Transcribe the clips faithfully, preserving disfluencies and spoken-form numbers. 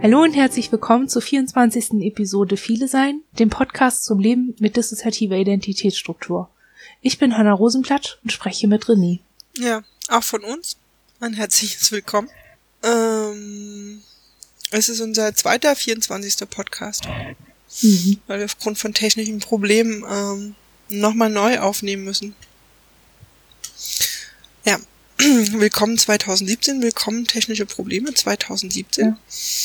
Hallo und herzlich willkommen zur vierundzwanzigsten Episode Viele Sein, dem Podcast zum Leben mit dissoziativer Identitätsstruktur. Ich bin Hanna Rosenblatt und spreche mit René. Ja, auch von uns ein herzliches Willkommen. Ähm, es ist unser zweiter vierundzwanzigster Podcast, mhm. weil wir aufgrund von technischen Problemen ähm, nochmal neu aufnehmen müssen. Ja, willkommen zweitausendsiebzehn, willkommen technische Probleme zweitausendsiebzehn.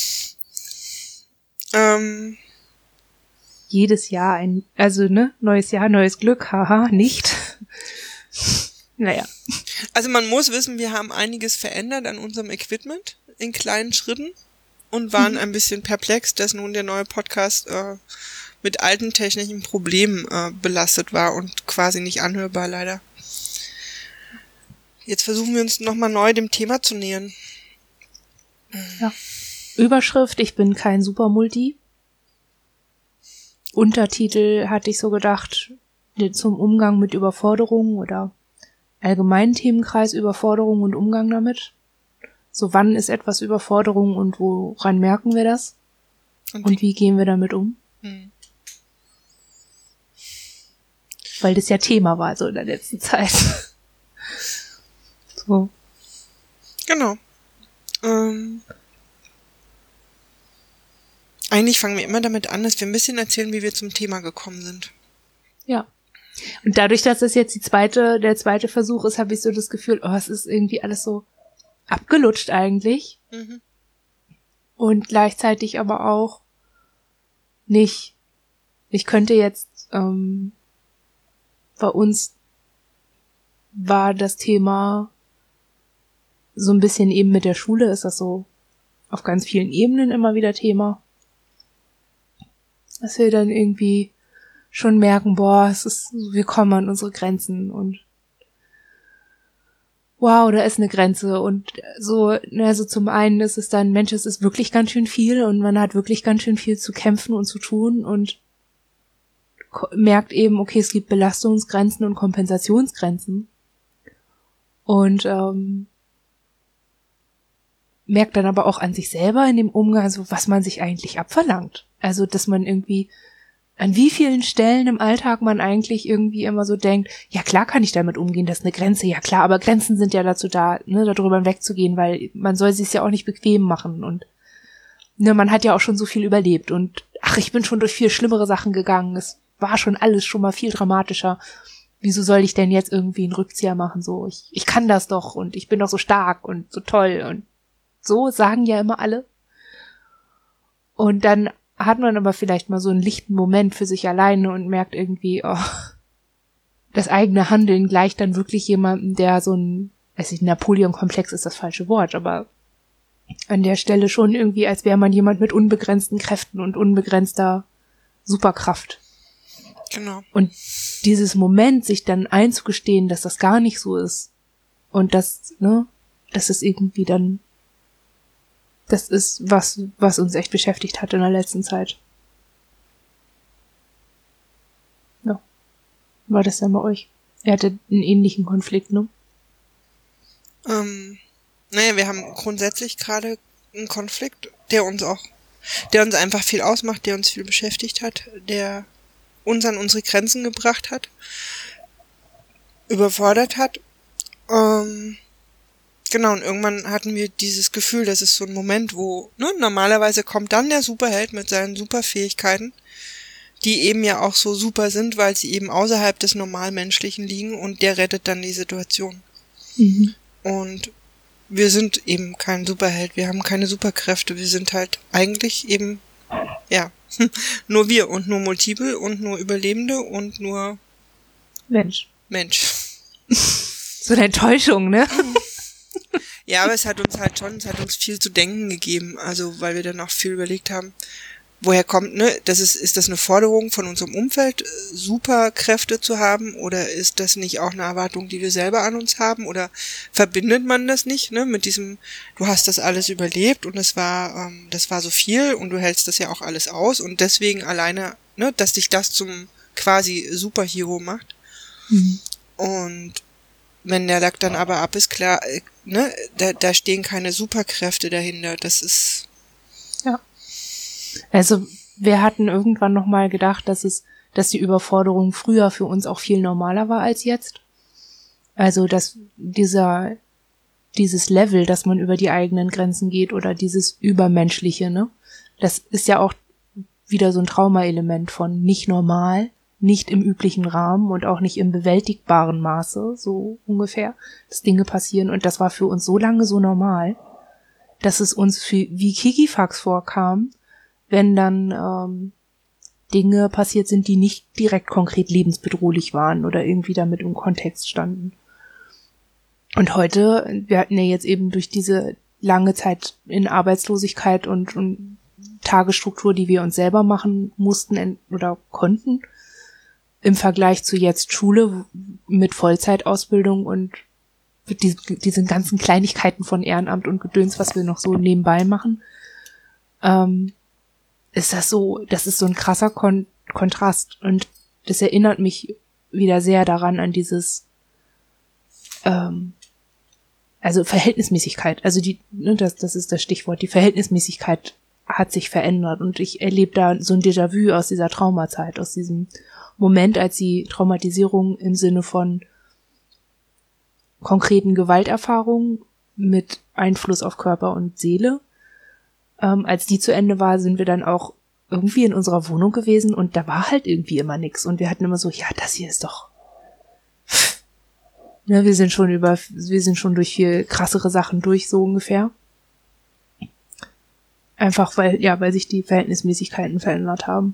Ja. Ähm, Jedes Jahr ein, also ne, neues Jahr, neues Glück, haha, nicht. Naja. Also man muss wissen, wir haben einiges verändert an unserem Equipment in kleinen Schritten und waren mhm. ein bisschen perplex, dass nun der neue Podcast äh, mit alten technischen Problemen äh, belastet war und quasi nicht anhörbar leider. Jetzt versuchen wir uns nochmal neu dem Thema zu nähern. Ja. Überschrift, ich bin kein Supermulti. Untertitel hatte ich so gedacht, zum Umgang mit Überforderungen oder allgemeinen Themenkreis Überforderung und Umgang damit. So, wann ist etwas Überforderung und woran merken wir das? Und, und wie gehen wir damit um? Hm. Weil das ja Thema war so in der letzten Zeit. So. Genau. Ähm, eigentlich fangen wir immer damit an, dass wir ein bisschen erzählen, wie wir zum Thema gekommen sind. Ja. Und dadurch, dass das jetzt die zweite, der zweite Versuch ist, habe ich so das Gefühl, oh, es ist irgendwie alles so abgelutscht eigentlich. Mhm. Und gleichzeitig aber auch nicht. Ich könnte jetzt, ähm, bei uns war das Thema so ein bisschen eben mit der Schule, ist das so auf ganz vielen Ebenen immer wieder Thema. Dass wir dann irgendwie schon merken, boah, es ist, wir kommen an unsere Grenzen und wow, da ist eine Grenze und so, also zum einen ist es dann, Mensch, es ist wirklich ganz schön viel und man hat wirklich ganz schön viel zu kämpfen und zu tun und merkt eben, okay, es gibt Belastungsgrenzen und Kompensationsgrenzen und ähm, merkt dann aber auch an sich selber in dem Umgang, also was man sich eigentlich abverlangt. Also, dass man irgendwie, an wie vielen Stellen im Alltag man eigentlich irgendwie immer so denkt, ja klar kann ich damit umgehen, das ist eine Grenze, ja klar, aber Grenzen sind ja dazu da, ne, darüber hinwegzugehen, weil man soll sich's ja auch nicht bequem machen und ne, man hat ja auch schon so viel überlebt und ach, ich bin schon durch viel schlimmere Sachen gegangen, es war schon alles schon mal viel dramatischer. Wieso soll ich denn jetzt irgendwie einen Rückzieher machen, so, ich, ich kann das doch und ich bin doch so stark und so toll und so sagen ja immer alle. Und dann hat man aber vielleicht mal so einen lichten Moment für sich alleine und merkt irgendwie, oh, das eigene Handeln gleicht dann wirklich jemandem, der so ein, weiß ich, Napoleon-Komplex ist das falsche Wort, aber an der Stelle schon irgendwie, als wäre man jemand mit unbegrenzten Kräften und unbegrenzter Superkraft. Genau. Und dieses Moment, sich dann einzugestehen, dass das gar nicht so ist und dass, ne, dass es irgendwie dann das ist was, was uns echt beschäftigt hat in der letzten Zeit. Ja. War das dann bei euch? Ihr hattet einen ähnlichen Konflikt, ne? Ähm, naja, wir haben grundsätzlich gerade einen Konflikt, der uns auch, der uns einfach viel ausmacht, der uns viel beschäftigt hat, der uns an unsere Grenzen gebracht hat, überfordert hat. Ähm, Genau, und irgendwann hatten wir dieses Gefühl, das ist so ein Moment, wo, ne, normalerweise kommt dann der Superheld mit seinen Superfähigkeiten, die eben ja auch so super sind, weil sie eben außerhalb des Normalmenschlichen liegen und der rettet dann die Situation. Mhm. Und wir sind eben kein Superheld, wir haben keine Superkräfte, wir sind halt eigentlich eben, ja, nur wir und nur Multiple und nur Überlebende und nur Mensch. Mensch. So eine Enttäuschung, ne? Ja, aber es hat uns halt schon, es hat uns viel zu denken gegeben, also weil wir dann auch viel überlegt haben, woher kommt, ne, das ist, ist das eine Forderung von unserem Umfeld, Superkräfte zu haben, oder ist das nicht auch eine Erwartung, die wir selber an uns haben, oder verbindet man das nicht, ne, mit diesem, du hast das alles überlebt und es war, ähm, das war so viel und du hältst das ja auch alles aus und deswegen alleine, ne, dass dich das zum quasi Superhero macht. Mhm. Und wenn der Lack dann aber ab ist, klar, äh, ne, da, da stehen keine Superkräfte dahinter. Das ist, ja. Also wir hatten irgendwann nochmal gedacht, dass es, dass die Überforderung früher für uns auch viel normaler war als jetzt. Also dass dieser, dieses Level, dass man über die eigenen Grenzen geht oder dieses Übermenschliche, ne? Das ist ja auch wieder so ein Traumaelement von nicht normal, nicht im üblichen Rahmen und auch nicht im bewältigbaren Maße, so ungefähr, dass Dinge passieren. Und das war für uns so lange so normal, dass es uns für, wie Kikifax vorkam, wenn dann ähm, Dinge passiert sind, die nicht direkt konkret lebensbedrohlich waren oder irgendwie damit im Kontext standen. Und heute, wir hatten ja jetzt eben durch diese lange Zeit in Arbeitslosigkeit und, und Tagesstruktur, die wir uns selber machen mussten oder konnten, im Vergleich zu jetzt Schule mit Vollzeitausbildung und mit diesen, diesen ganzen Kleinigkeiten von Ehrenamt und Gedöns, was wir noch so nebenbei machen, ähm, ist das so, das ist so ein krasser Kon- Kontrast. Und das erinnert mich wieder sehr daran, an dieses, ähm, also Verhältnismäßigkeit. Also die, ne, das, das ist das Stichwort, die Verhältnismäßigkeit hat sich verändert. Und ich erlebe da so ein Déjà-vu aus dieser Traumazeit, aus diesem Moment, als die Traumatisierung im Sinne von konkreten Gewalterfahrungen mit Einfluss auf Körper und Seele, ähm, als die zu Ende war, sind wir dann auch irgendwie in unserer Wohnung gewesen und da war halt irgendwie immer nix. Und wir hatten immer so, ja, das hier ist doch, ne, wir sind schon über, wir sind schon durch viel krassere Sachen durch, so ungefähr. Einfach weil, ja, weil sich die Verhältnismäßigkeiten verändert haben.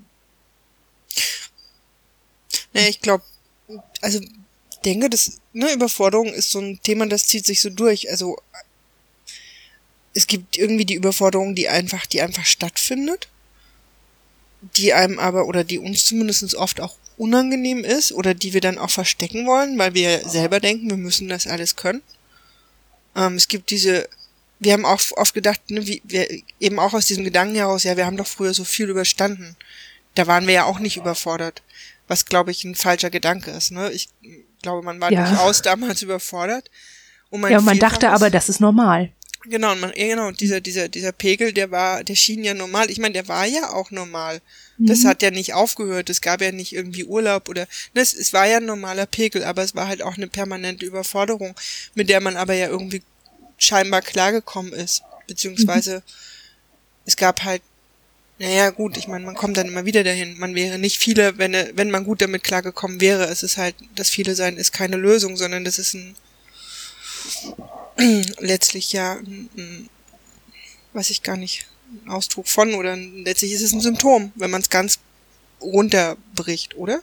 Naja, ich glaube, also ich denke, das, ne, Überforderung ist so ein Thema, das zieht sich so durch. Also es gibt irgendwie die Überforderung, die einfach, die einfach stattfindet, die einem aber, oder die uns zumindest oft auch unangenehm ist, oder die wir dann auch verstecken wollen, weil wir selber denken, wir müssen das alles können. Ähm, es gibt diese, wir haben auch oft gedacht, ne, wie, wir, eben auch aus diesem Gedanken heraus, ja, wir haben doch früher so viel überstanden. Da waren wir ja auch nicht überfordert. Was, glaube ich, ein falscher Gedanke ist, ne? Ich glaube, man war ja. durchaus damals überfordert. Und man ja, und man dachte aber, das ist normal. Genau, und man, ja, genau, dieser, dieser, dieser Pegel, der war, der schien ja normal. Ich meine, der war ja auch normal. Mhm. Das hat ja nicht aufgehört. Es gab ja nicht irgendwie Urlaub oder, ne, es, es war ja ein normaler Pegel, aber es war halt auch eine permanente Überforderung, mit der man aber ja irgendwie scheinbar klargekommen ist. Beziehungsweise, mhm. es gab halt, naja, gut, ich meine, man kommt dann immer wieder dahin. Man wäre nicht viele, wenn, wenn man gut damit klargekommen wäre. Es ist halt, das Viele sein ist keine Lösung, sondern das ist ein, letztlich ja, ein, ein, weiß ich gar nicht, ein Ausdruck von, oder ein, letztlich ist es ein Symptom, wenn man es ganz runterbricht, oder?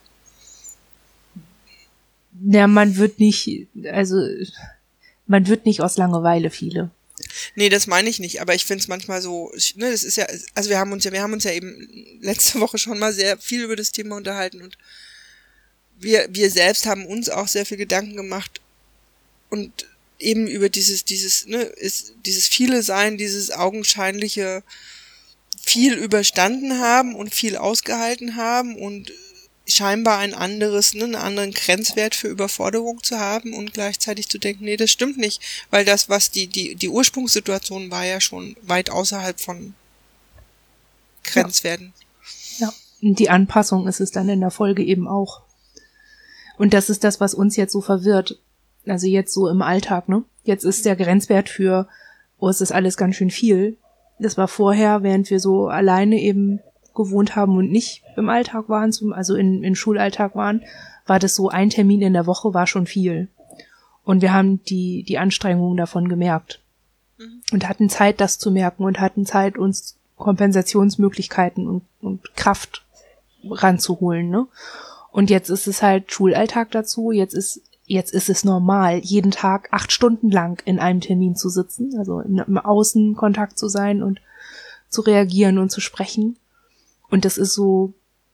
Ja, man wird nicht, also, man wird nicht aus Langeweile viele. Nee, das meine ich nicht, aber ich finde es manchmal so, ne, das ist ja, also wir haben uns ja, wir haben uns ja eben letzte Woche schon mal sehr viel über das Thema unterhalten und wir, wir selbst haben uns auch sehr viel Gedanken gemacht und eben über dieses, dieses, ne, ist, dieses viele Sein, dieses augenscheinliche viel überstanden haben und viel ausgehalten haben und scheinbar ein anderes, ne, einen anderen Grenzwert für Überforderung zu haben und gleichzeitig zu denken, nee, das stimmt nicht, weil das, was die, die, die Ursprungssituation war ja schon weit außerhalb von Grenzwerten. Ja. ja, und die Anpassung ist es dann in der Folge eben auch. Und das ist das, was uns jetzt so verwirrt. Also jetzt so im Alltag, ne? Jetzt ist der Grenzwert für, oh, es ist alles ganz schön viel. Das war vorher, während wir so alleine eben gewohnt haben und nicht im Alltag waren, zum, also in, in Schulalltag waren, war das so, ein Termin in der Woche war schon viel. Und wir haben die, die Anstrengungen davon gemerkt. Mhm. Und hatten Zeit, das zu merken und hatten Zeit, uns Kompensationsmöglichkeiten und, und Kraft ranzuholen, ne? Und jetzt ist es halt Schulalltag dazu, jetzt ist Jetzt ist es normal, jeden Tag acht Stunden lang in einem Termin zu sitzen, also im Außenkontakt zu sein und zu reagieren und zu sprechen. Und das ist so,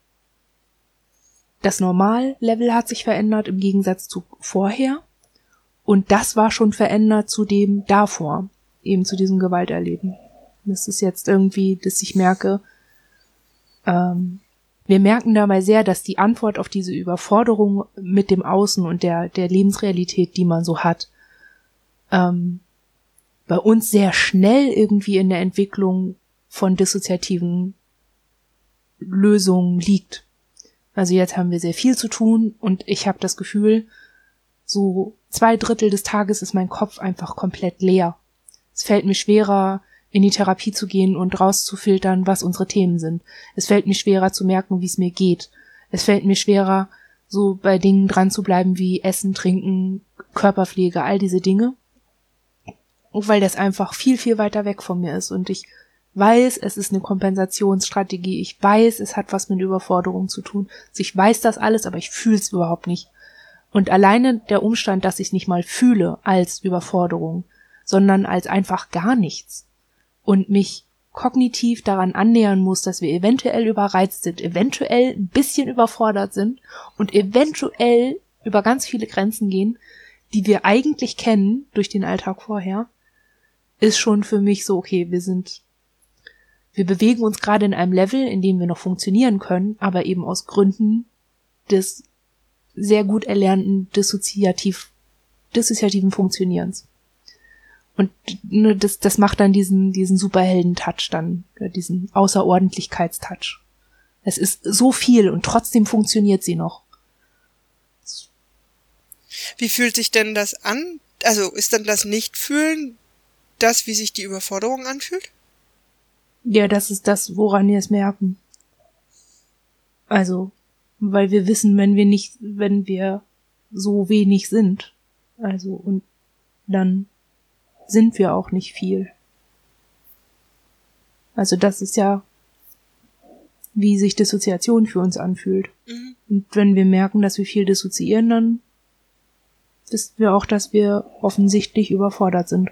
das Normallevel hat sich verändert im Gegensatz zu vorher. Und das war schon verändert zu dem davor, eben zu diesem Gewalterleben. Das ist jetzt irgendwie, dass ich merke, ähm, wir merken dabei sehr, dass die Antwort auf diese Überforderung mit dem Außen und der, der Lebensrealität, die man so hat, ähm, bei uns sehr schnell irgendwie in der Entwicklung von dissoziativen Lösung liegt. Also jetzt haben wir sehr viel zu tun und ich habe das Gefühl, so zwei Drittel des Tages ist mein Kopf einfach komplett leer. Es fällt mir schwerer, in die Therapie zu gehen und rauszufiltern, was unsere Themen sind. Es fällt mir schwerer zu merken, wie es mir geht. Es fällt mir schwerer, so bei Dingen dran zu bleiben wie Essen, Trinken, Körperpflege, all diese Dinge. Weil das einfach viel, viel weiter weg von mir ist. Und ich weiß, es ist eine Kompensationsstrategie. Ich weiß, es hat was mit Überforderung zu tun. Also ich weiß das alles, aber ich fühle es überhaupt nicht. Und alleine der Umstand, dass ich es nicht mal fühle als Überforderung, sondern als einfach gar nichts und mich kognitiv daran annähern muss, dass wir eventuell überreizt sind, eventuell ein bisschen überfordert sind und eventuell über ganz viele Grenzen gehen, die wir eigentlich kennen durch den Alltag vorher, ist schon für mich so, okay, wir sind, wir bewegen uns gerade in einem Level, in dem wir noch funktionieren können, aber eben aus Gründen des sehr gut erlernten dissoziativ, dissoziativen Funktionierens. Und ne, das, das macht dann diesen, diesen Superhelden-Touch dann, diesen Außerordentlichkeitstouch. Es ist so viel und trotzdem funktioniert sie noch. Wie fühlt sich denn das an? Also ist dann das Nichtfühlen das, wie sich die Überforderung anfühlt? Ja, das ist das, woran wir es merken. Also, weil wir wissen, wenn wir nicht, wenn wir so wenig sind, also und dann sind wir auch nicht viel. Also das ist ja, wie sich Dissoziation für uns anfühlt. Mhm. Und wenn wir merken, dass wir viel dissoziieren, dann wissen wir auch, dass wir offensichtlich überfordert sind.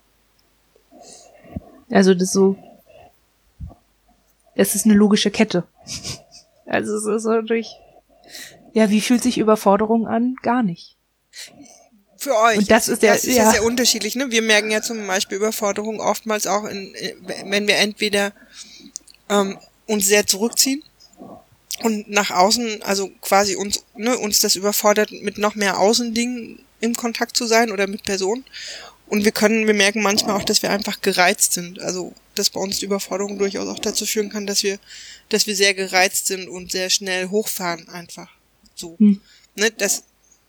Also das ist so, es ist eine logische Kette. Also es ist so durch, ja, wie fühlt sich Überforderung an? Gar nicht. Für euch. Und das ist, der, das ist ja. ja sehr unterschiedlich, ne? Wir merken ja zum Beispiel Überforderung oftmals auch, in, wenn wir entweder ähm, uns sehr zurückziehen und nach außen, also quasi uns, ne, uns das überfordert, mit noch mehr Außendingen im Kontakt zu sein oder mit Personen. Und wir können, wir merken manchmal auch, dass wir einfach gereizt sind. Also, dass bei uns die Überforderung durchaus auch dazu führen kann, dass wir, dass wir sehr gereizt sind und sehr schnell hochfahren einfach. So. Hm. Ne, das,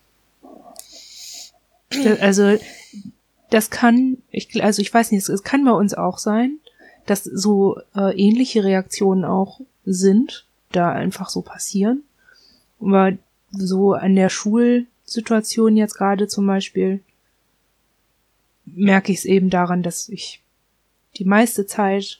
also, das kann, ich, also ich weiß nicht, es kann bei uns auch sein, dass so äh, ähnliche Reaktionen auch sind, da einfach so passieren. Aber so an der Schulsituation jetzt gerade zum Beispiel merke ich es eben daran, dass ich die meiste Zeit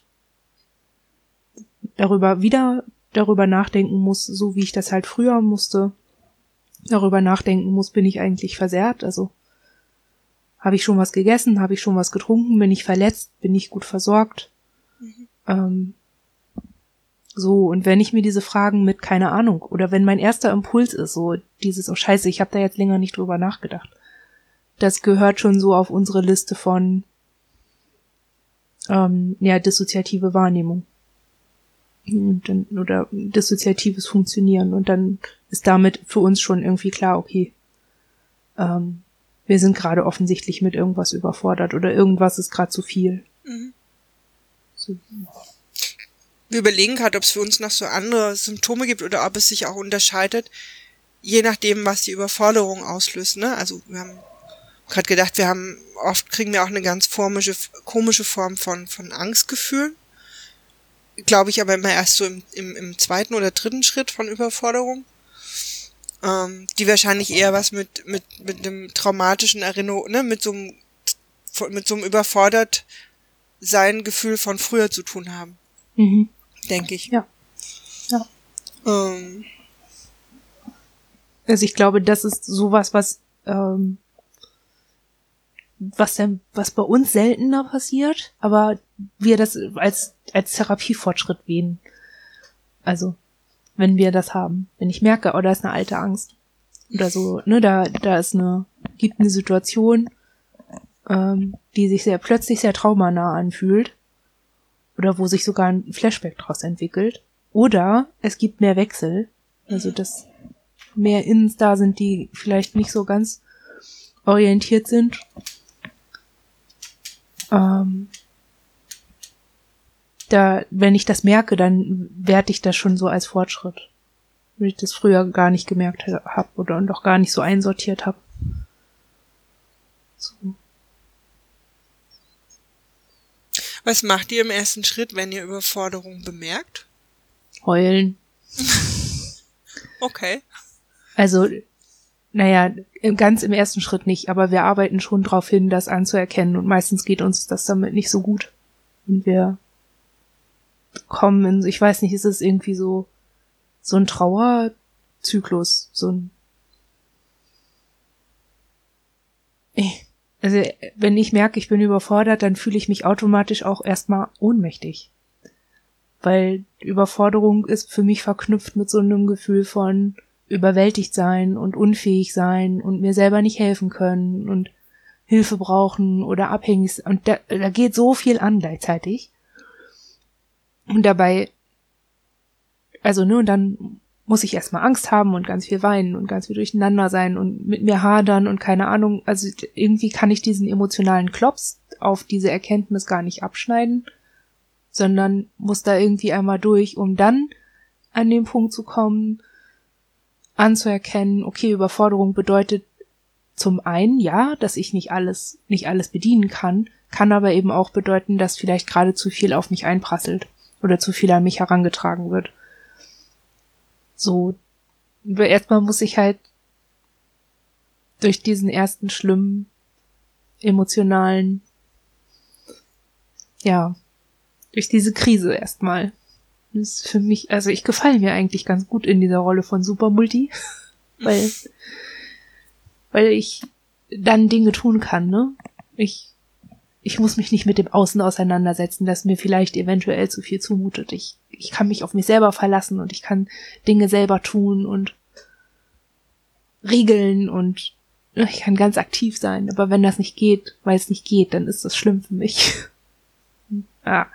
darüber wieder darüber nachdenken muss, so wie ich das halt früher musste, darüber nachdenken muss, bin ich eigentlich versehrt, also habe ich schon was gegessen, habe ich schon was getrunken, bin ich verletzt, bin ich gut versorgt, mhm. ähm, so, und wenn ich mir diese Fragen mit, keine Ahnung, oder wenn mein erster Impuls ist, so dieses, oh scheiße, ich habe da jetzt länger nicht drüber nachgedacht, das gehört schon so auf unsere Liste von ähm, ja, dissoziative Wahrnehmung. Und dann, oder dissoziatives Funktionieren. Und dann ist damit für uns schon irgendwie klar, okay, ähm, wir sind gerade offensichtlich mit irgendwas überfordert oder irgendwas ist gerade zu viel. Mhm. So. Wir überlegen gerade, ob es für uns noch so andere Symptome gibt oder ob es sich auch unterscheidet, je nachdem, was die Überforderung auslöst. Ne? Also wir haben gerade gedacht, wir haben, oft kriegen wir auch eine ganz komische, komische Form von, von Angstgefühlen. Glaube ich aber immer erst so im, im, im zweiten oder dritten Schritt von Überforderung. Ähm, die wahrscheinlich eher was mit, mit, mit einem traumatischen Erinnerung, ne, mit so einem, mit so einem überfordert sein Gefühl von früher zu tun haben. Mhm. Denke ich. Ja. Ja. Ähm. Also ich glaube, das ist sowas, was, ähm, was denn, was bei uns seltener passiert, aber wir das als, als Therapiefortschritt wählen. Also, wenn wir das haben. Wenn ich merke, oh, da ist eine alte Angst. Oder so, ne, da, da ist eine, gibt eine Situation, ähm, die sich sehr, plötzlich sehr traumanah anfühlt. Oder wo sich sogar ein Flashback draus entwickelt. Oder es gibt mehr Wechsel. Also, dass mehr Innens da sind, die vielleicht nicht so ganz orientiert sind. Ähm, da, wenn ich das merke, dann werte ich das schon so als Fortschritt. Wenn ich das früher gar nicht gemerkt habe oder und auch gar nicht so einsortiert habe. So. Was macht ihr im ersten Schritt, wenn ihr Überforderung bemerkt? Heulen. Okay. Also, naja, ganz im ersten Schritt nicht, aber wir arbeiten schon darauf hin, das anzuerkennen und meistens geht uns das damit nicht so gut. Und wir kommen in, ich weiß nicht, ist es irgendwie so, so ein Trauerzyklus, so ein, also, wenn ich merke, ich bin überfordert, dann fühle ich mich automatisch auch erstmal ohnmächtig. Weil Überforderung ist für mich verknüpft mit so einem Gefühl von überwältigt sein und unfähig sein und mir selber nicht helfen können und Hilfe brauchen oder abhängig sein. Und da, da geht so viel an gleichzeitig. Und dabei, also ne, und dann muss ich erstmal Angst haben und ganz viel weinen und ganz viel durcheinander sein und mit mir hadern und keine Ahnung. Also irgendwie kann ich diesen emotionalen Klops auf diese Erkenntnis gar nicht abschneiden, sondern muss da irgendwie einmal durch, um dann an den Punkt zu kommen, anzuerkennen, okay, Überforderung bedeutet zum einen, ja, dass ich nicht alles, nicht alles bedienen kann, kann aber eben auch bedeuten, dass vielleicht gerade zu viel auf mich einprasselt oder zu viel an mich herangetragen wird. So, erstmal muss ich halt durch diesen ersten schlimmen, emotionalen, ja, durch diese Krise erstmal. Das ist für mich, also ich gefalle mir eigentlich ganz gut in dieser Rolle von Supermulti, weil, weil ich dann Dinge tun kann, ne? Ich, ich muss mich nicht mit dem Außen auseinandersetzen, das mir vielleicht eventuell zu viel zumutet. Ich, ich kann mich auf mich selber verlassen und ich kann Dinge selber tun und regeln und ich kann ganz aktiv sein. Aber wenn das nicht geht, weil es nicht geht, dann ist das schlimm für mich. Ah.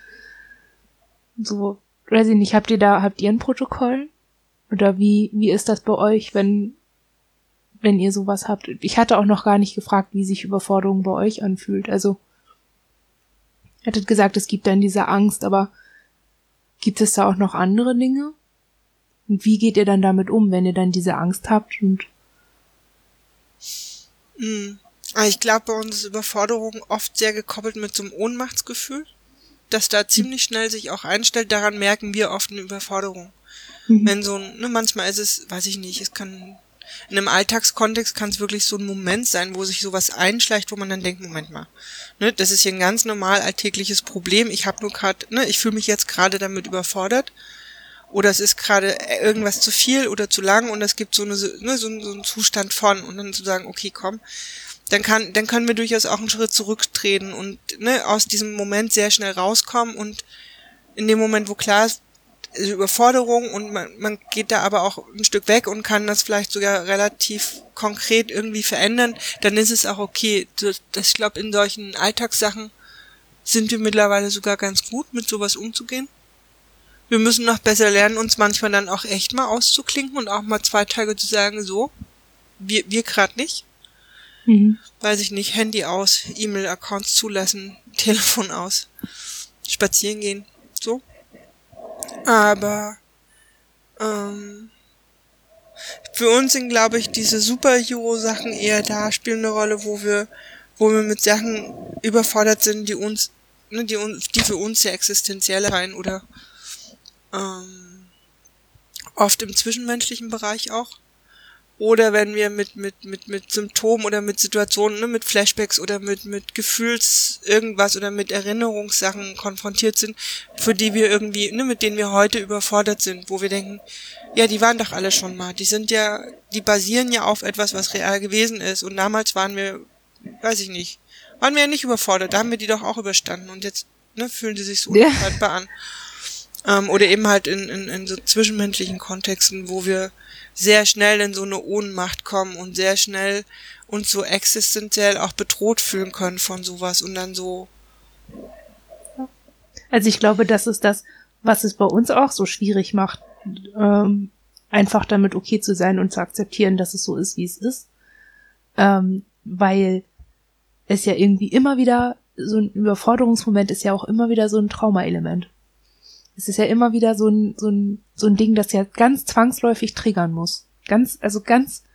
So, weiß ich nicht, habt ihr da, habt ihr ein Protokoll? Oder wie, wie ist das bei euch, wenn, wenn ihr sowas habt? Ich hatte auch noch gar nicht gefragt, wie sich Überforderung bei euch anfühlt. Also, ihr hattet gesagt, es gibt dann diese Angst, aber gibt es da auch noch andere Dinge? Und wie geht ihr dann damit um, wenn ihr dann diese Angst habt? Und hm. Ich glaube, bei uns ist Überforderung oft sehr gekoppelt mit so einem Ohnmachtsgefühl, dass da ziemlich schnell sich auch einstellt. Daran merken wir oft eine Überforderung. Mhm. Wenn so ein, ne, manchmal ist es, weiß ich nicht, es kann, in einem Alltagskontext kann es wirklich so ein Moment sein, wo sich sowas einschleicht, wo man dann denkt, Moment mal, ne, das ist hier ein ganz normal alltägliches Problem. Ich habe nur gerade, ne, ich fühle mich jetzt gerade damit überfordert. Oder es ist gerade irgendwas zu viel oder zu lang und es gibt so eine, ne, so, so einen Zustand von und dann zu sagen, okay, komm, dann kann, dann können wir durchaus auch einen Schritt zurücktreten und ne, aus diesem Moment sehr schnell rauskommen und in dem Moment, wo klar ist, Überforderung und man, man geht da aber auch ein Stück weg und kann das vielleicht sogar relativ konkret irgendwie verändern, dann ist es auch okay. Das, das, ich glaube, in solchen Alltagssachen sind wir mittlerweile sogar ganz gut, mit sowas umzugehen. Wir müssen noch besser lernen, uns manchmal dann auch echt mal auszuklinken und auch mal zwei Tage zu sagen, so, wir, wir gerade nicht. Mhm. Weiß ich nicht, Handy aus, E-Mail-Accounts zulassen, Telefon aus, spazieren gehen, so. Aber ähm, für uns sind, glaube ich, diese Superhero-Sachen eher da, spielen eine Rolle, wo wir, wo wir mit Sachen überfordert sind, die uns, ne, die uns, die für uns sehr existenziell erscheinen oder ähm, oft im zwischenmenschlichen Bereich auch. Oder wenn wir mit mit mit mit Symptomen oder mit Situationen, ne, mit Flashbacks oder mit mit Gefühls irgendwas oder mit Erinnerungssachen konfrontiert sind, für die wir irgendwie, ne, mit denen wir heute überfordert sind, wo wir denken, ja, die waren doch alle schon mal, die sind ja, die basieren ja auf etwas, was real gewesen ist und damals waren wir, weiß ich nicht, waren wir ja nicht überfordert, da haben wir die doch auch überstanden und jetzt, ne, fühlen die sich so ja. unhaltbar an. Ähm, oder eben halt in, in in so zwischenmenschlichen Kontexten, wo wir sehr schnell in so eine Ohnmacht kommen und sehr schnell uns so existenziell auch bedroht fühlen können von sowas und dann so. Also ich glaube, das ist das, was es bei uns auch so schwierig macht, ähm, einfach damit okay zu sein und zu akzeptieren, dass es so ist, wie es ist, ähm, weil es ja irgendwie immer wieder, so ein Überforderungsmoment ist ja auch immer wieder so ein Traumaelement. Es ist ja immer wieder so ein, so ein, so ein Ding, das ja ganz zwangsläufig triggern muss. Ganz, also ganz,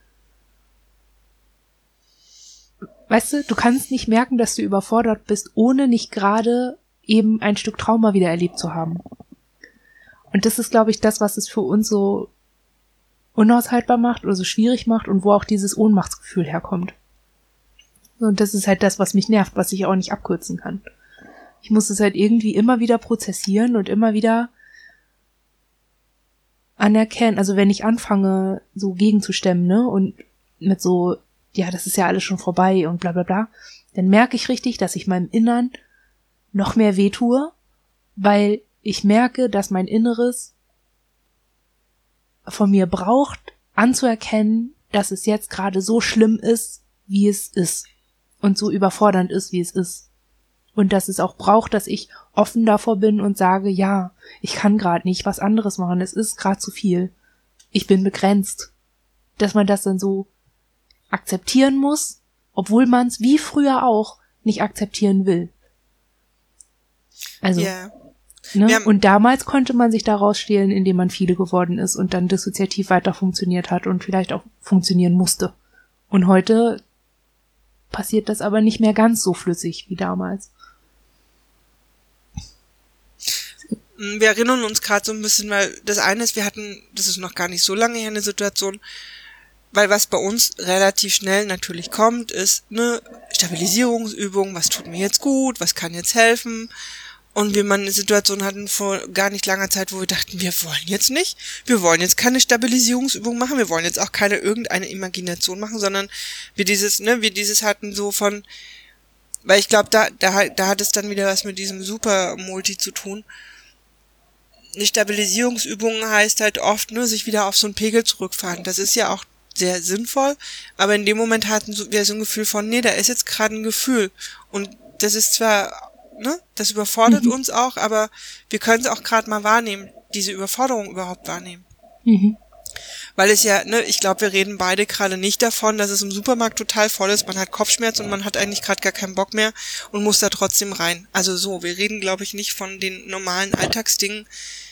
weißt du, du kannst nicht merken, dass du überfordert bist, ohne nicht gerade eben ein Stück Trauma wieder erlebt zu haben. Und das ist, glaube ich, das, was es für uns so unaushaltbar macht oder so schwierig macht und wo auch dieses Ohnmachtsgefühl herkommt. Und das ist halt das, was mich nervt, was ich auch nicht abkürzen kann. Ich muss es halt irgendwie immer wieder prozessieren und immer wieder anerkennen. Also wenn ich anfange, so gegenzustemmen, ne, und mit so, ja, das ist ja alles schon vorbei und bla bla bla, dann merke ich richtig, dass ich meinem Innern noch mehr wehtue, weil ich merke, dass mein Inneres von mir braucht, anzuerkennen, dass es jetzt gerade so schlimm ist, wie es ist. Und so überfordernd ist, wie es ist. Und dass es auch braucht, dass ich offen davor bin und sage, ja, ich kann gerade nicht was anderes machen, es ist gerade zu viel. Ich bin begrenzt. Dass man das dann so akzeptieren muss, obwohl man es wie früher auch nicht akzeptieren will. Also, yeah. ne? Und damals konnte man sich daraus stehlen, indem man viele geworden ist und dann dissoziativ weiter funktioniert hat und vielleicht auch funktionieren musste. Und heute passiert das aber nicht mehr ganz so flüssig wie damals. Wir erinnern uns gerade so ein bisschen, weil das eine ist, wir hatten, das ist noch gar nicht so lange her, eine Situation, weil was bei uns relativ schnell natürlich kommt, ist eine Stabilisierungsübung, was tut mir jetzt gut, was kann jetzt helfen. Und wir mal eine Situation hatten vor gar nicht langer Zeit, wo wir dachten, wir wollen jetzt nicht, wir wollen jetzt keine Stabilisierungsübung machen, wir wollen jetzt auch keine irgendeine Imagination machen, sondern wir dieses, ne, wir dieses hatten so von, weil ich glaube, da, da, da hat es dann wieder was mit diesem Super-Multi zu tun. Eine Stabilisierungsübung heißt halt oft, ne, sich wieder auf so einen Pegel zurückfahren. Das ist ja auch sehr sinnvoll, aber in dem Moment hatten wir so ein Gefühl von, nee, da ist jetzt gerade ein Gefühl. Und das ist zwar, ne, das überfordert mhm. uns auch, aber wir können es auch gerade mal wahrnehmen, diese Überforderung überhaupt wahrnehmen. Mhm. Weil es ja, ne, ich glaube, wir reden beide gerade nicht davon, dass es im Supermarkt total voll ist, man hat Kopfschmerzen und man hat eigentlich gerade gar keinen Bock mehr und muss da trotzdem rein. Also so, wir reden, glaube ich, nicht von den normalen Alltagsdingen,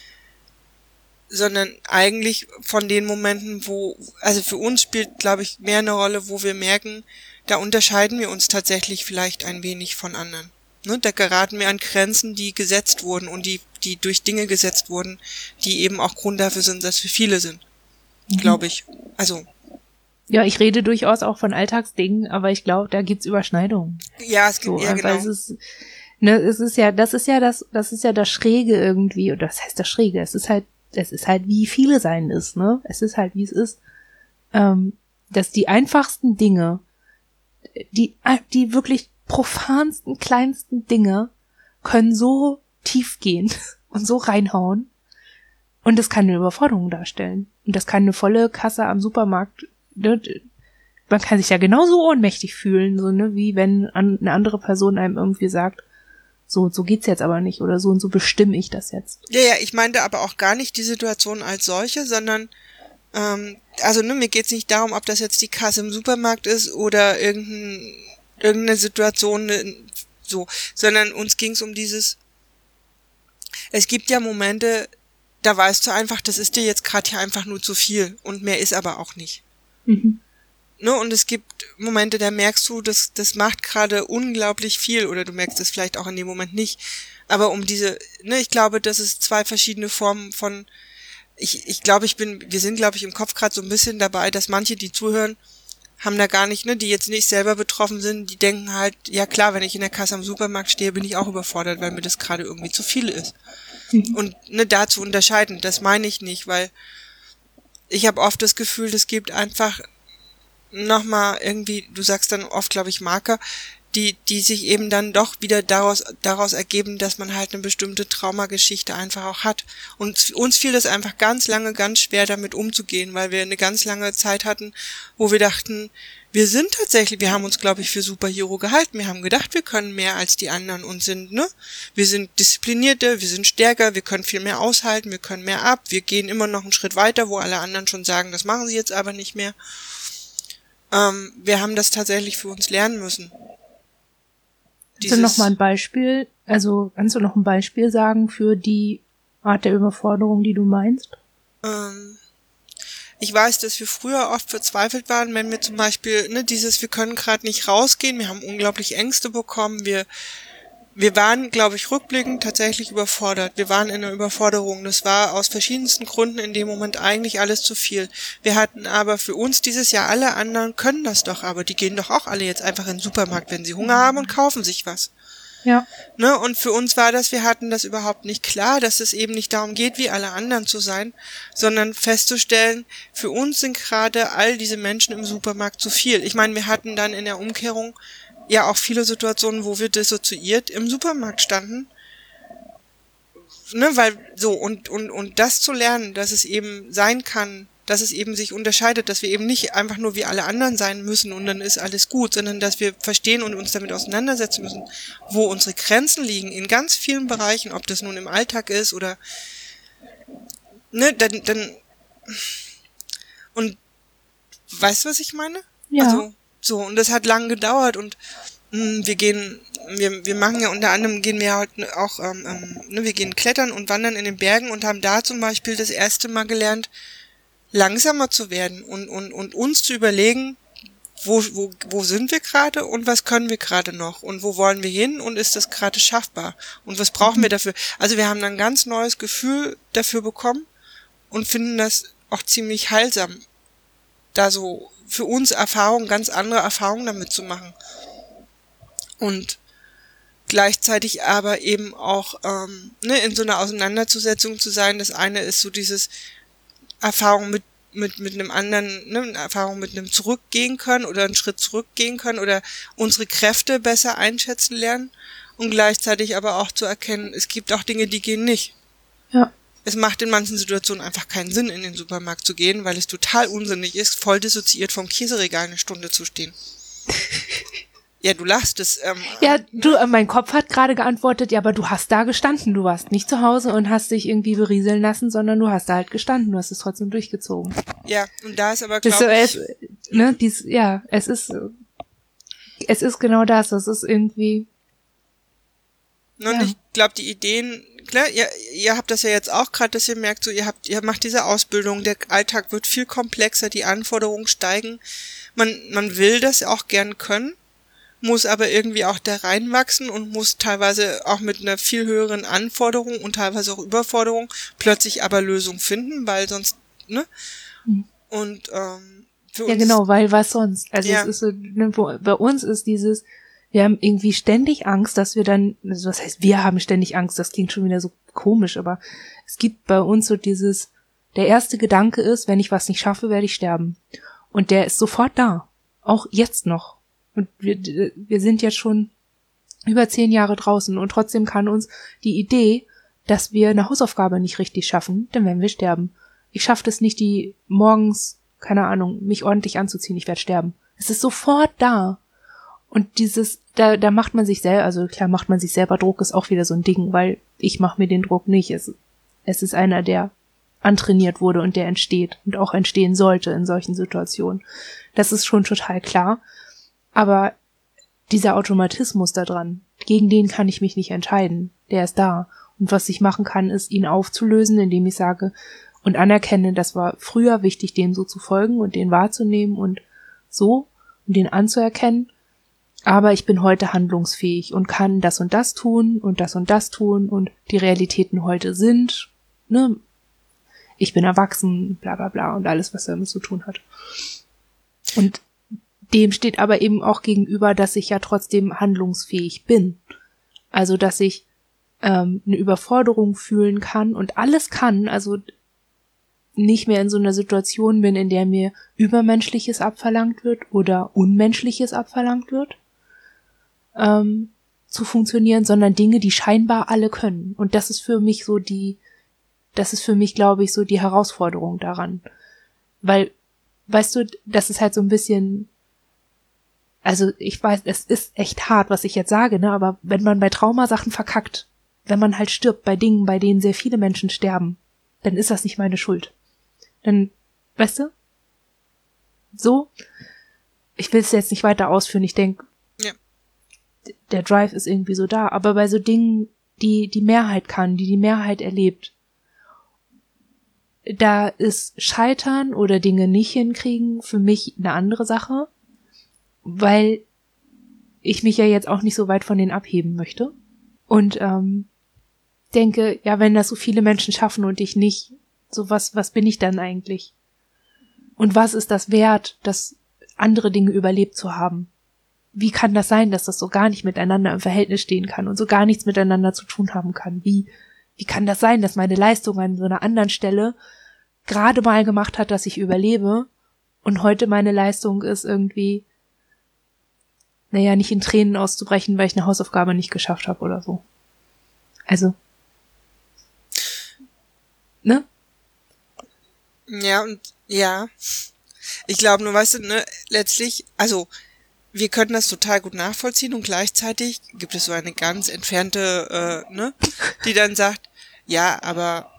sondern eigentlich von den Momenten, wo, also für uns spielt, glaube ich, mehr eine Rolle, wo wir merken, da unterscheiden wir uns tatsächlich vielleicht ein wenig von anderen. Ne, da geraten wir an Grenzen, die gesetzt wurden und die, die durch Dinge gesetzt wurden, die eben auch Grund dafür sind, dass wir viele sind. Mhm. Glaube ich. Also. Ja, ich rede durchaus auch von Alltagsdingen, aber ich glaube, da gibt's Überschneidungen. Ja, es gibt, so, ja, genau. Es ist, ne, es ist ja, das ist ja das, das ist ja das Schräge irgendwie, oder das heißt das Schräge, es ist halt, es ist halt, wie viele sein ist, ne? Es ist halt, wie es ist, ähm, dass die einfachsten Dinge, die, die wirklich profansten, kleinsten Dinge können so tief gehen und so reinhauen und das kann eine Überforderung darstellen. Und das kann eine volle Kasse am Supermarkt, ne? Man kann sich ja genauso ohnmächtig fühlen, so, ne, wie wenn an, eine andere Person einem irgendwie sagt, so, so geht's jetzt aber nicht oder so und so bestimme ich das jetzt. Ja, ja, ich meinte aber auch gar nicht die Situation als solche, sondern ähm, also ne, mir geht's nicht darum, ob das jetzt die Kasse im Supermarkt ist oder irgendein, irgendeine Situation so, sondern uns ging's um dieses, es gibt ja Momente, da weißt du einfach, das ist dir jetzt gerade hier einfach nur zu viel und mehr ist aber auch nicht. Mhm. Ne, und es gibt Momente, da merkst du, das, das macht gerade unglaublich viel oder du merkst es vielleicht auch in dem Moment nicht. Aber um diese, ne, ich glaube, das ist zwei verschiedene Formen von, ich, ich glaube, ich bin, wir sind, glaube ich, im Kopf gerade so ein bisschen dabei, dass manche, die zuhören, haben da gar nicht, ne, die jetzt nicht selber betroffen sind, die denken halt, ja klar, wenn ich in der Kasse am Supermarkt stehe, bin ich auch überfordert, weil mir das gerade irgendwie zu viel ist. Mhm. Und ne, da zu unterscheiden, das meine ich nicht, weil ich habe oft das Gefühl, es gibt einfach nochmal irgendwie, du sagst dann oft, glaube ich, Marker, die die sich eben dann doch wieder daraus daraus ergeben, dass man halt eine bestimmte Traumageschichte einfach auch hat. Und uns fiel das einfach ganz lange ganz schwer, damit umzugehen, weil wir eine ganz lange Zeit hatten, wo wir dachten, wir sind tatsächlich, wir haben uns, glaube ich, für Superhero gehalten. Wir haben gedacht, wir können mehr als die anderen und sind, ne? Wir sind disziplinierter, wir sind stärker, wir können viel mehr aushalten, wir können mehr ab, wir gehen immer noch einen Schritt weiter, wo alle anderen schon sagen, das machen sie jetzt aber nicht mehr. Ähm, wir haben das tatsächlich für uns lernen müssen. Kannst du noch mal ein Beispiel, also kannst du noch ein Beispiel sagen für die Art der Überforderung, die du meinst? Ähm, ich weiß, dass wir früher oft verzweifelt waren, wenn wir zum Beispiel, ne, dieses, wir können gerade nicht rausgehen, wir haben unglaublich Ängste bekommen, wir Wir waren, glaube ich, rückblickend tatsächlich überfordert. Wir waren in einer Überforderung. Das war aus verschiedensten Gründen in dem Moment eigentlich alles zu viel. Wir hatten aber für uns dieses Jahr, alle anderen können das doch, aber die gehen doch auch alle jetzt einfach in den Supermarkt, wenn sie Hunger haben und kaufen sich was. Ja. Ne? Und für uns war das, wir hatten das überhaupt nicht klar, dass es eben nicht darum geht, wie alle anderen zu sein, sondern festzustellen, für uns sind gerade all diese Menschen im Supermarkt zu viel. Ich meine, wir hatten dann in der Umkehrung ja auch viele Situationen, wo wir dissoziiert im Supermarkt standen, ne, weil so und und und das zu lernen, dass es eben sein kann, dass es eben sich unterscheidet, dass wir eben nicht einfach nur wie alle anderen sein müssen und dann ist alles gut, sondern dass wir verstehen und uns damit auseinandersetzen müssen, wo unsere Grenzen liegen in ganz vielen Bereichen, ob das nun im Alltag ist oder ne, dann dann und weißt du, was ich meine? Ja. Also so, und das hat lang gedauert und mh, wir gehen, wir wir machen ja unter anderem, gehen wir halt auch, ähm, ähm, ne, wir gehen klettern und wandern in den Bergen und haben da zum Beispiel das erste Mal gelernt, langsamer zu werden und und und uns zu überlegen, wo wo wo sind wir gerade und was können wir gerade noch und wo wollen wir hin und ist das gerade schaffbar und was brauchen wir dafür? Also wir haben dann ein ganz neues Gefühl dafür bekommen und finden das auch ziemlich heilsam, da so für uns Erfahrungen, ganz andere Erfahrungen damit zu machen. Und gleichzeitig aber eben auch ähm, ne, in so einer Auseinandersetzung zu sein. Das eine ist so dieses Erfahrung mit mit mit einem anderen, ne, Erfahrung mit einem zurückgehen können oder einen Schritt zurückgehen können oder unsere Kräfte besser einschätzen lernen und gleichzeitig aber auch zu erkennen, es gibt auch Dinge, die gehen nicht. Ja. Es macht in manchen Situationen einfach keinen Sinn, in den Supermarkt zu gehen, weil es total unsinnig ist, voll dissoziiert vom Käseregal eine Stunde zu stehen. Ja, du lachst es. Ähm, ja, du, äh, mein Kopf hat gerade geantwortet, ja, aber du hast da gestanden, du warst nicht zu Hause und hast dich irgendwie berieseln lassen, sondern du hast da halt gestanden, du hast es trotzdem durchgezogen. Ja, und da ist aber, glaube so, ich... Es, ne, dies, ja, es ist, es ist genau das, das ist irgendwie... Und ja. Ich glaube, die Ideen, klar, ihr, ihr habt das ja jetzt auch gerade, dass ihr merkt, so ihr habt, ihr macht diese Ausbildung, der Alltag wird viel komplexer, die Anforderungen steigen. Man, man will das auch gern können, muss aber irgendwie auch da reinwachsen und muss teilweise auch mit einer viel höheren Anforderung und teilweise auch Überforderung plötzlich aber Lösung finden, weil sonst, ne? Mhm. Und ähm, für uns. Ja, genau, weil was sonst? Also ja. es ist so, ne, bei uns ist dieses, wir haben irgendwie ständig Angst, dass wir dann, also das heißt, wir haben ständig Angst, das klingt schon wieder so komisch, aber es gibt bei uns so dieses, der erste Gedanke ist, wenn ich was nicht schaffe, werde ich sterben. Und der ist sofort da. Auch jetzt noch. Und wir, wir sind jetzt schon über zehn Jahre draußen und trotzdem kann uns die Idee, dass wir eine Hausaufgabe nicht richtig schaffen, dann werden wir sterben. Ich schaffe das nicht, die morgens, keine Ahnung, mich ordentlich anzuziehen, ich werde sterben. Es ist sofort da. Und dieses, da, da macht man sich selber, also klar macht man sich selber Druck, ist auch wieder so ein Ding, weil ich mache mir den Druck nicht. Es, es ist einer, der antrainiert wurde und der entsteht und auch entstehen sollte in solchen Situationen. Das ist schon total klar. Aber dieser Automatismus da dran, gegen den kann ich mich nicht entscheiden. Der ist da. Und was ich machen kann, ist, ihn aufzulösen, indem ich sage und anerkenne, das war früher wichtig, dem so zu folgen und den wahrzunehmen und so, und den anzuerkennen. Aber ich bin heute handlungsfähig und kann das und das tun und das und das tun und die Realitäten heute sind, ne, ich bin erwachsen, bla bla bla und alles, was damit zu tun hat. Und dem steht aber eben auch gegenüber, dass ich ja trotzdem handlungsfähig bin. Also, dass ich ähm, eine Überforderung fühlen kann und alles kann, also nicht mehr in so einer Situation bin, in der mir Übermenschliches abverlangt wird oder Unmenschliches abverlangt wird, ähm, zu funktionieren, sondern Dinge, die scheinbar alle können. Und das ist für mich so die, das ist für mich, glaube ich, so die Herausforderung daran. Weil, weißt du, das ist halt so ein bisschen, also ich weiß, es ist echt hart, was ich jetzt sage, ne, aber wenn man bei Traumasachen verkackt, wenn man halt stirbt bei Dingen, bei denen sehr viele Menschen sterben, dann ist das nicht meine Schuld. Dann, weißt du, so, ich will es jetzt nicht weiter ausführen, ich denke, ja. Der Drive ist irgendwie so da, aber bei so Dingen, die die Mehrheit kann, die die Mehrheit erlebt, da ist Scheitern oder Dinge nicht hinkriegen für mich eine andere Sache, weil ich mich ja jetzt auch nicht so weit von denen abheben möchte. Und ähm, denke, ja, wenn das so viele Menschen schaffen und ich nicht, so was, was bin ich dann eigentlich? Und was ist das wert, das andere Dinge überlebt zu haben? Wie kann das sein, dass das so gar nicht miteinander im Verhältnis stehen kann und so gar nichts miteinander zu tun haben kann? Wie, wie kann das sein, dass meine Leistung an so einer anderen Stelle gerade mal gemacht hat, dass ich überlebe und heute meine Leistung ist irgendwie, naja, nicht in Tränen auszubrechen, weil ich eine Hausaufgabe nicht geschafft habe oder so. Also, ne? Ja, und ja, ich glaube nur, weißt du, ne, letztlich, also wir können das total gut nachvollziehen und gleichzeitig gibt es so eine ganz entfernte, äh, ne, die dann sagt, ja, aber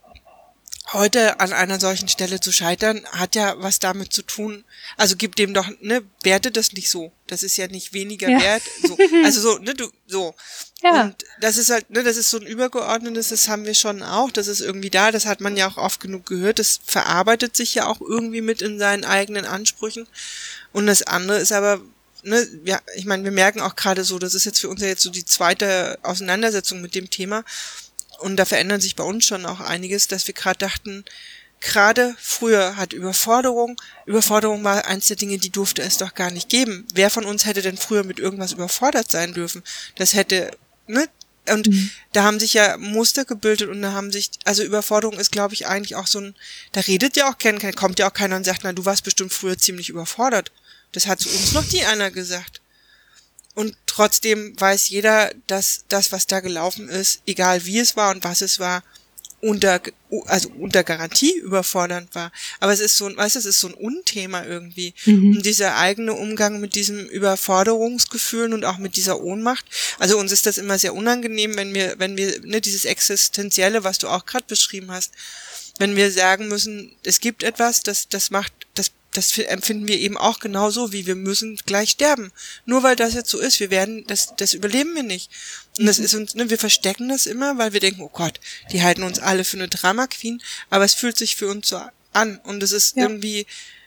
heute an einer solchen Stelle zu scheitern, hat ja was damit zu tun, also gib dem doch, ne, werte das nicht so. Das ist ja nicht weniger ja. wert. So. Also so, ne, du, so. Ja. Und das ist halt, ne, das ist so ein übergeordnetes, das haben wir schon auch, das ist irgendwie da, das hat man ja auch oft genug gehört, das verarbeitet sich ja auch irgendwie mit in seinen eigenen Ansprüchen. Und das andere ist aber, ne, ja, ich meine, wir merken auch gerade so, das ist jetzt für uns ja jetzt so die zweite Auseinandersetzung mit dem Thema. Und da verändern sich bei uns schon auch einiges, dass wir gerade dachten, gerade früher hat Überforderung, Überforderung war eins der Dinge, die durfte es doch gar nicht geben. Wer von uns hätte denn früher mit irgendwas überfordert sein dürfen? Das hätte, ne? Und mhm. da haben sich ja Muster gebildet und da haben sich, also Überforderung ist, glaube ich, eigentlich auch so ein, da redet ja auch keiner, kommt ja auch keiner und sagt, na, du warst bestimmt früher ziemlich überfordert. Das hat zu uns noch nie einer gesagt. Und trotzdem weiß jeder, dass das, was da gelaufen ist, egal wie es war und was es war, unter, also unter Garantie überfordernd war. Aber es ist so ein, weißt du, es ist so ein Unthema irgendwie. Mhm. Und dieser eigene Umgang mit diesem Überforderungsgefühlen und auch mit dieser Ohnmacht. Also uns ist das immer sehr unangenehm, wenn wir, wenn wir, ne, dieses Existenzielle, was du auch gerade beschrieben hast, wenn wir sagen müssen, es gibt etwas, das, das macht, das Das empfinden wir eben auch genauso, wie wir müssen gleich sterben. Nur weil das jetzt so ist, wir werden, das, das überleben wir nicht. Und das ist uns, ne, wir verstecken das immer, weil wir denken, oh Gott, die halten uns alle für eine Drama Queen, aber es fühlt sich für uns so an. Und es ist ja. irgendwie,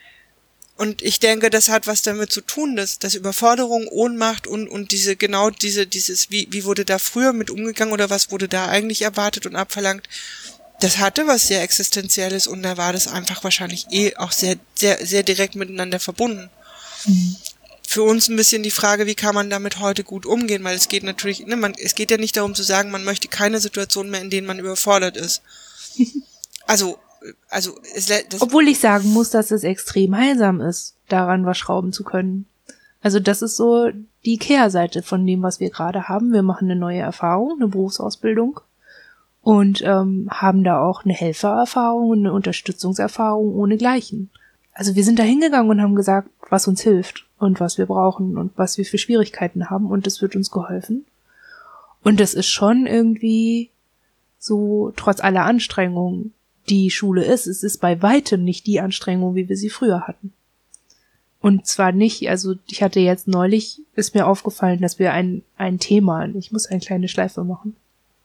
und ich denke, das hat was damit zu tun, dass, dass Überforderung, Ohnmacht und, und diese, genau diese, dieses, wie, wie wurde da früher mit umgegangen oder was wurde da eigentlich erwartet und abverlangt, das hatte was sehr Existenzielles und da war das einfach wahrscheinlich eh auch sehr, sehr, sehr direkt miteinander verbunden. Mhm. Für uns ein bisschen die Frage, wie kann man damit heute gut umgehen, weil es geht natürlich, ne, man, es geht ja nicht darum zu sagen, man möchte keine Situation mehr, in denen man überfordert ist. Also, also, es, das obwohl ich sagen muss, dass es extrem heilsam ist, daran was schrauben zu können. Also das ist so die Kehrseite von dem, was wir gerade haben. Wir machen eine neue Erfahrung, eine Berufsausbildung. Und ähm, haben da auch eine Helfererfahrung und eine Unterstützungserfahrung ohnegleichen. Also wir sind da hingegangen und haben gesagt, was uns hilft und was wir brauchen und was wir für Schwierigkeiten haben und es wird uns geholfen. Und das ist schon irgendwie so, trotz aller Anstrengungen, die Schule ist, es ist bei weitem nicht die Anstrengung, wie wir sie früher hatten. Und zwar nicht, also ich hatte jetzt neulich, ist mir aufgefallen, dass wir ein ein Thema, ich muss eine kleine Schleife machen,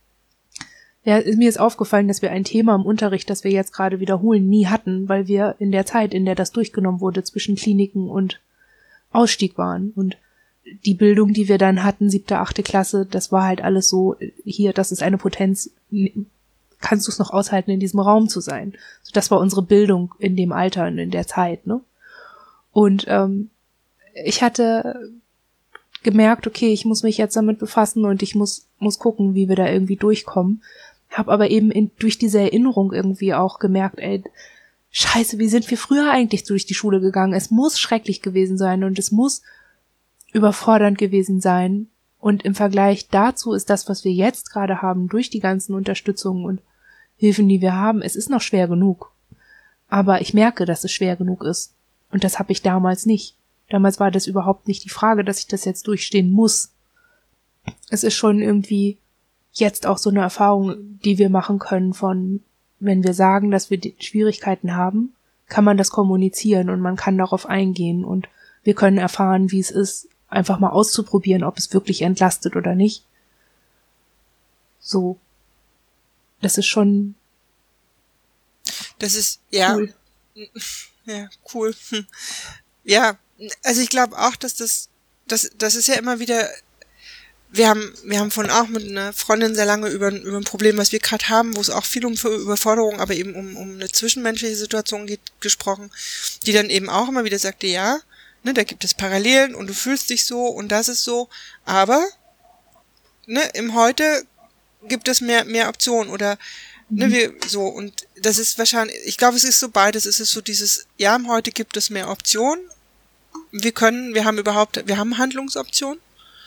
Ja, mir ist aufgefallen, dass wir ein Thema im Unterricht, das wir jetzt gerade wiederholen, nie hatten, weil wir in der Zeit, in der das durchgenommen wurde, zwischen Kliniken und Ausstieg waren. Und die Bildung, die wir dann hatten, siebte, achte Klasse, das war halt alles so, hier, das ist eine Potenz, kannst du es noch aushalten, in diesem Raum zu sein? Das war unsere Bildung in dem Alter und in der Zeit, ne? Und ähm, ich hatte gemerkt, okay, ich muss mich jetzt damit befassen und ich muss muss gucken, wie wir da irgendwie durchkommen. Hab aber eben in, durch diese Erinnerung irgendwie auch gemerkt, ey, scheiße, wie sind wir früher eigentlich durch die Schule gegangen? Es muss schrecklich gewesen sein und es muss überfordernd gewesen sein. Und im Vergleich dazu ist das, was wir jetzt gerade haben, durch die ganzen Unterstützungen und Hilfen, die wir haben, es ist noch schwer genug. Aber ich merke, dass es schwer genug ist. Und das habe ich damals nicht. Damals war das überhaupt nicht die Frage, dass ich das jetzt durchstehen muss. Es ist schon irgendwie jetzt auch so eine Erfahrung, die wir machen können von, wenn wir sagen, dass wir Schwierigkeiten haben, kann man das kommunizieren und man kann darauf eingehen und wir können erfahren, wie es ist, einfach mal auszuprobieren, ob es wirklich entlastet oder nicht. So. Das ist schon Das ist, ja, Cool. ja, cool. Hm. Ja, also ich glaube auch, dass das, das, das ist ja immer wieder, wir haben, wir haben vorhin auch mit einer Freundin sehr lange über, über ein Problem, was wir gerade haben, wo es auch viel um Überforderung, aber eben um, um eine zwischenmenschliche Situation geht, gesprochen, die dann eben auch immer wieder sagte, ja, ne, da gibt es Parallelen und du fühlst dich so und das ist so, aber, ne, im Heute gibt es mehr, mehr Optionen oder, ne, wir, so, und das ist wahrscheinlich, ich glaube, es ist so beides, es ist so dieses, ja, im Heute gibt es mehr Optionen, wir können, wir haben überhaupt, wir haben Handlungsoptionen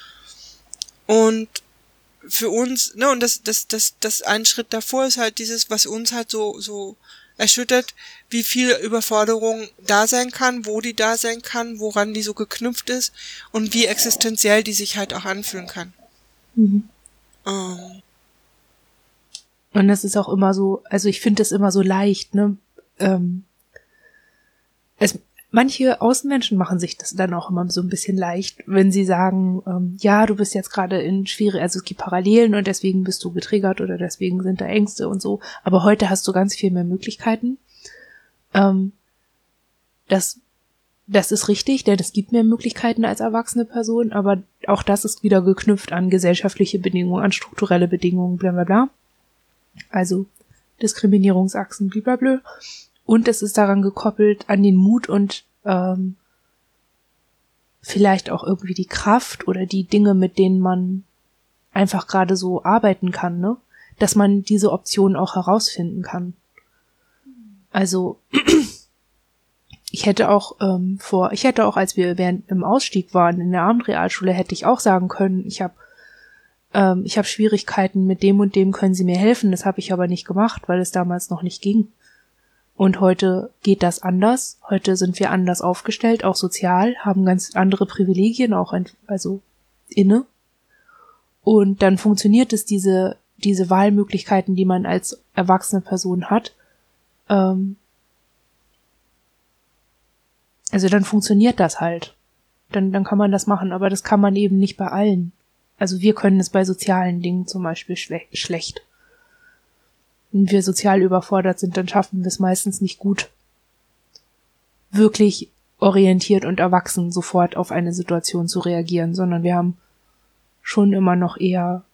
und für uns, ne, und das, das, das, das ein Schritt davor ist halt dieses, was uns halt so, so erschüttert, wie viel Überforderung da sein kann, wo die da sein kann, woran die so geknüpft ist und wie existenziell die sich halt auch anfühlen kann. Mhm. Ähm. Und das ist auch immer so, also ich finde das immer so leicht, ne, ähm, es, manche Außenmenschen machen sich das dann auch immer so ein bisschen leicht, wenn sie sagen, ähm, ja, du bist jetzt gerade in schwierig, also es gibt Parallelen und deswegen bist du getriggert oder deswegen sind da Ängste und so, aber heute hast du ganz viel mehr Möglichkeiten. Ähm, das, das ist richtig, denn es gibt mehr Möglichkeiten als erwachsene Person, aber auch das ist wieder geknüpft an gesellschaftliche Bedingungen, an strukturelle Bedingungen, bla bla bla. Also Diskriminierungsachsen, blablabla. Und es ist daran gekoppelt an den Mut und ähm, vielleicht auch irgendwie die Kraft oder die Dinge, mit denen man einfach gerade so arbeiten kann, ne? Dass man diese Option auch herausfinden kann. Also ich hätte auch ähm, vor, ich hätte auch, als wir während im Ausstieg waren in der Abendrealschule, hätte ich auch sagen können, ich habe ähm, ich habe Schwierigkeiten mit dem und dem, können Sie mir helfen? Das habe ich aber nicht gemacht, weil es damals noch nicht ging. Und heute geht das anders. Heute sind wir anders aufgestellt, auch sozial, haben ganz andere Privilegien, auch ein, also inne. Und dann funktioniert es, diese diese Wahlmöglichkeiten, die man als erwachsene Person hat. Ähm, also dann funktioniert das halt. Dann dann kann man das machen, aber das kann man eben nicht bei allen. Also wir können es bei sozialen Dingen zum Beispiel schle- schlecht. Wenn wir sozial überfordert sind, dann schaffen wir es meistens nicht gut, wirklich orientiert und erwachsen sofort auf eine Situation zu reagieren, sondern wir haben schon immer noch eher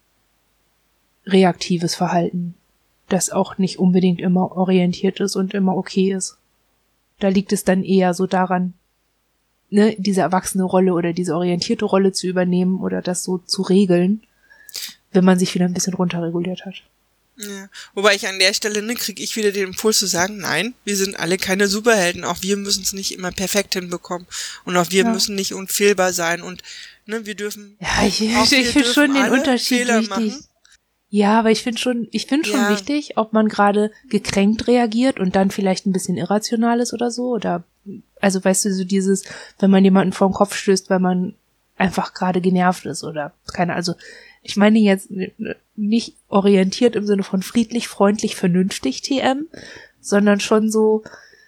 reaktives Verhalten, das auch nicht unbedingt immer orientiert ist und immer okay ist. Da liegt es dann eher so daran, ne, diese erwachsene Rolle oder diese orientierte Rolle zu übernehmen oder das so zu regeln, wenn man sich wieder ein bisschen runterreguliert hat. Ja. Wobei ich an der Stelle, ne, kriege ich wieder den Impuls zu sagen, nein, wir sind alle keine Superhelden, auch wir müssen es nicht immer perfekt hinbekommen und auch wir ja. müssen nicht unfehlbar sein und ne, wir dürfen ja, ich, ich, ich finde schon den Unterschied Fehler wichtig. Machen. Ja, aber ich finde schon, ich finde schon ja. wichtig, ob man gerade gekränkt reagiert und dann vielleicht ein bisschen irrational ist oder so oder also weißt du, so dieses, wenn man jemanden vor den Kopf stößt, weil man einfach gerade genervt ist oder keine, also ich meine jetzt nicht orientiert im Sinne von friedlich, freundlich, vernünftig T M, sondern schon so,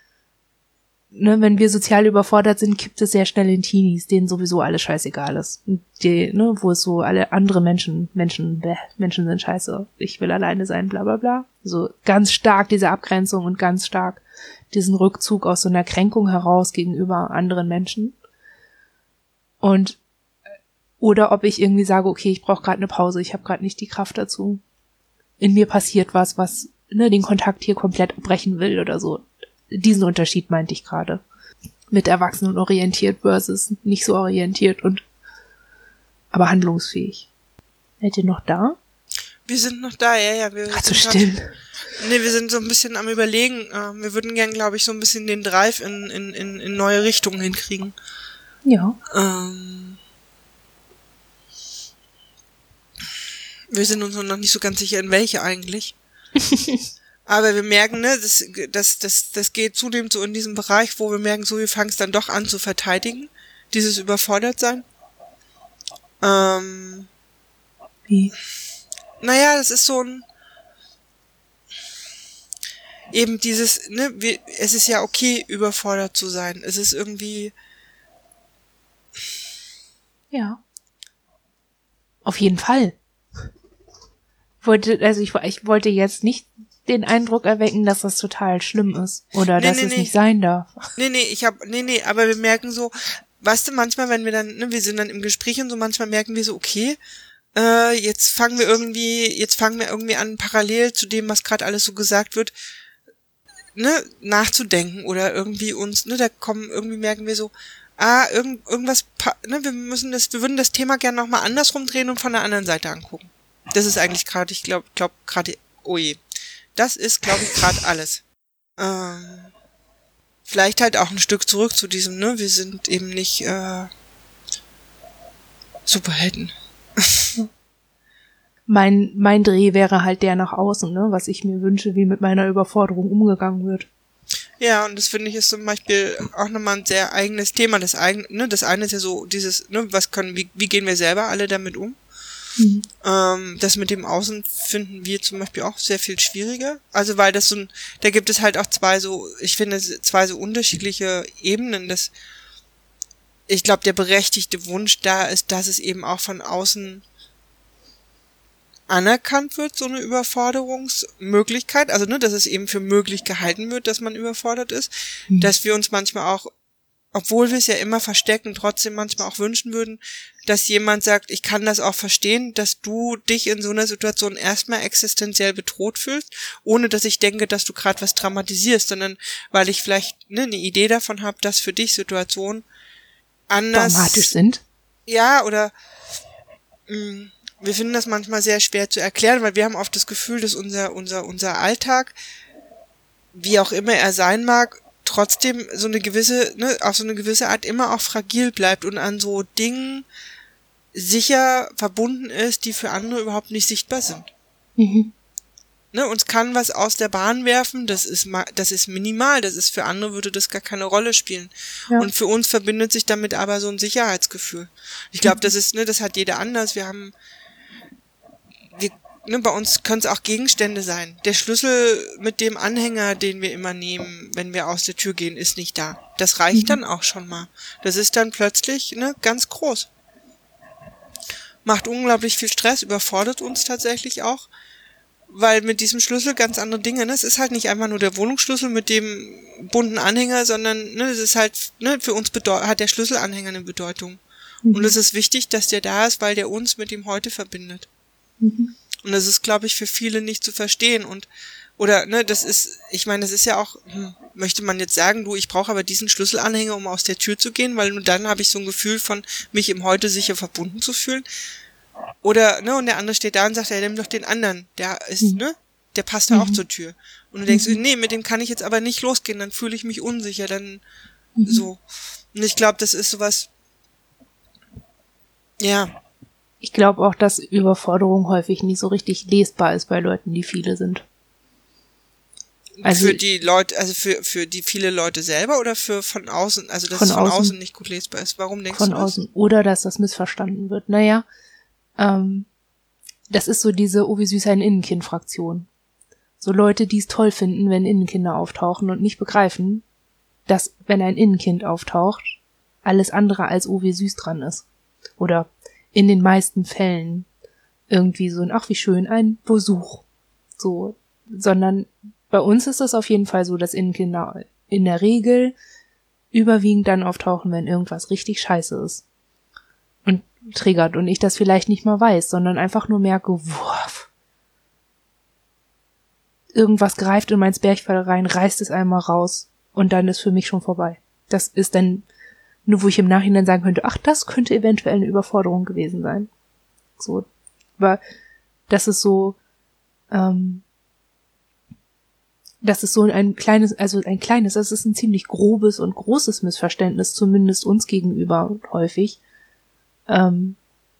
ne, wenn wir sozial überfordert sind, kippt es sehr schnell in Teenies, denen sowieso alles scheißegal ist. Die, ne, wo es so alle andere Menschen, Menschen, bäh, Menschen sind scheiße, ich will alleine sein, bla bla bla. So ganz stark diese Abgrenzung und ganz stark diesen Rückzug aus so einer Kränkung heraus gegenüber anderen Menschen. Und oder ob ich irgendwie sage, okay, ich brauche gerade eine Pause, ich habe gerade nicht die Kraft dazu. In mir passiert was, was ne, den Kontakt hier komplett abbrechen will oder so. Diesen Unterschied meinte ich gerade. Mit Erwachsenen orientiert versus nicht so orientiert und aber handlungsfähig. Seid ihr noch da? Wir sind noch da, ja, ja. Wir Ach, so still. Nee, wir sind so ein bisschen am Überlegen. Wir würden gern, glaube ich, so ein bisschen den Drive in, in, in, in neue Richtungen hinkriegen. Ja. Ähm... Wir sind uns noch nicht so ganz sicher, in welche eigentlich. Aber wir merken, ne, das, das, das, das geht zunehmend so in diesem Bereich, wo wir merken, so, wir fangen es dann doch an zu verteidigen. Dieses Überfordertsein. Ähm, Wie? Naja, das ist so ein, eben dieses, ne, wir, es ist ja okay, überfordert zu sein. Es ist irgendwie, ja. Auf jeden Fall. Wollte, also ich, ich wollte jetzt nicht den Eindruck erwecken, dass das total schlimm ist oder nee, dass nee, es nee. nicht sein darf. Nee, nee, ich hab, nee, nee, aber wir merken so, weißt du, manchmal, wenn wir dann, ne, wir sind dann im Gespräch und so, manchmal merken wir so, okay, äh, jetzt fangen wir irgendwie, jetzt fangen wir irgendwie an, parallel zu dem, was gerade alles so gesagt wird, ne, nachzudenken oder irgendwie uns, ne, da kommen, irgendwie merken wir so, ah, irgend, irgendwas, ne, wir müssen das, wir würden das Thema gerne nochmal andersrum drehen und von der anderen Seite angucken. Das ist eigentlich gerade, ich glaube, glaub gerade, oh je, das ist, glaube ich, gerade alles. Ähm, vielleicht halt auch ein Stück zurück zu diesem, ne, wir sind eben nicht, äh, Superhelden. Mein, mein Dreh wäre halt der nach außen, ne, was ich mir wünsche, wie mit meiner Überforderung umgegangen wird. Ja, und das finde ich ist zum Beispiel auch nochmal ein sehr eigenes Thema. Das eigene, ne, das eine ist ja so dieses, ne, was können, wie, wie gehen wir selber alle damit um? Mhm. Ähm, das mit dem Außen finden wir zum Beispiel auch sehr viel schwieriger. Also weil das so ein, da gibt es halt auch zwei so, ich finde zwei so unterschiedliche Ebenen. Das, ich glaube, der berechtigte Wunsch da ist, dass es eben auch von außen anerkannt wird, so eine Überforderungsmöglichkeit, also ne, dass es eben für möglich gehalten wird, dass man überfordert ist, mhm. dass wir uns manchmal auch, obwohl wir es ja immer verstecken, trotzdem manchmal auch wünschen würden, dass jemand sagt, ich kann das auch verstehen, dass du dich in so einer Situation erstmal existenziell bedroht fühlst, ohne dass ich denke, dass du gerade was dramatisierst, sondern weil ich vielleicht ne, eine Idee davon habe, dass für dich Situationen anders dramatisch sind. Ja, oder mh, wir finden das manchmal sehr schwer zu erklären, weil wir haben oft das Gefühl, dass unser unser unser Alltag, wie auch immer er sein mag, trotzdem so eine gewisse, ne, auf so eine gewisse Art immer auch fragil bleibt und an so Dingen sicher verbunden ist, die für andere überhaupt nicht sichtbar sind. Mhm. Ne, uns kann was aus der Bahn werfen, das ist ma- das ist minimal, das ist für andere würde das gar keine Rolle spielen. Ja. Und für uns verbindet sich damit aber so ein Sicherheitsgefühl. Ich glaube, mhm. das ist, ne, das hat jeder anders. Wir haben wir, ne, bei uns können es auch Gegenstände sein. Der Schlüssel mit dem Anhänger, den wir immer nehmen, wenn wir aus der Tür gehen, ist nicht da. Das reicht mhm. dann auch schon mal. Das ist dann plötzlich, ne, ganz groß. Macht unglaublich viel Stress, überfordert uns tatsächlich auch, weil mit diesem Schlüssel ganz andere Dinge, ne, es ist halt nicht einfach nur der Wohnungsschlüssel mit dem bunten Anhänger, sondern, ne, es ist halt, ne, für uns bedeu- hat der Schlüsselanhänger eine Bedeutung. Mhm. Und es ist wichtig, dass der da ist, weil der uns mit dem Heute verbindet. Mhm. Und das ist, glaube ich, für viele nicht zu verstehen und oder ne, das ist, ich meine, das ist ja auch, hm, möchte man jetzt sagen, du, ich brauche aber diesen Schlüsselanhänger, um aus der Tür zu gehen, weil nur dann habe ich so ein Gefühl von, mich im Heute sicher verbunden zu fühlen. Oder ne, und der andere steht da und sagt, ja, nimm doch den anderen, der ist, mhm. ne, der passt ja mhm. auch zur Tür. Und du denkst, mhm. nee, mit dem kann ich jetzt aber nicht losgehen, dann fühle ich mich unsicher, dann mhm. so. Und ich glaube, das ist sowas, ja. Ich glaube auch, dass Überforderung häufig nicht so richtig lesbar ist bei Leuten, die viele sind. Also für die Leute, also für für die viele Leute selber oder für von außen, also dass von es von außen, außen nicht gut lesbar ist. Warum denkst von du das? Von außen. Oder dass das missverstanden wird. Naja, ähm, das ist so diese oh wie süß ein Innenkind-Fraktion. So Leute, die es toll finden, wenn Innenkinder auftauchen und nicht begreifen, dass, wenn ein Innenkind auftaucht, alles andere als oh wie süß dran ist. Oder in den meisten Fällen irgendwie so ein, ach wie schön, ein Besuch. So, sondern bei uns ist es auf jeden Fall so, dass Innenkinder in der Regel überwiegend dann auftauchen, wenn irgendwas richtig scheiße ist. Und triggert und ich das vielleicht nicht mal weiß, sondern einfach nur merke, wurf. Irgendwas greift in mein Zwerchfell rein, reißt es einmal raus und dann ist für mich schon vorbei. Das ist dann nur, wo ich im Nachhinein sagen könnte, ach, das könnte eventuell eine Überforderung gewesen sein. So, aber das ist so, ähm, das ist so ein kleines, also ein kleines, das ist ein ziemlich grobes und großes Missverständnis, zumindest uns gegenüber häufig. Ähm,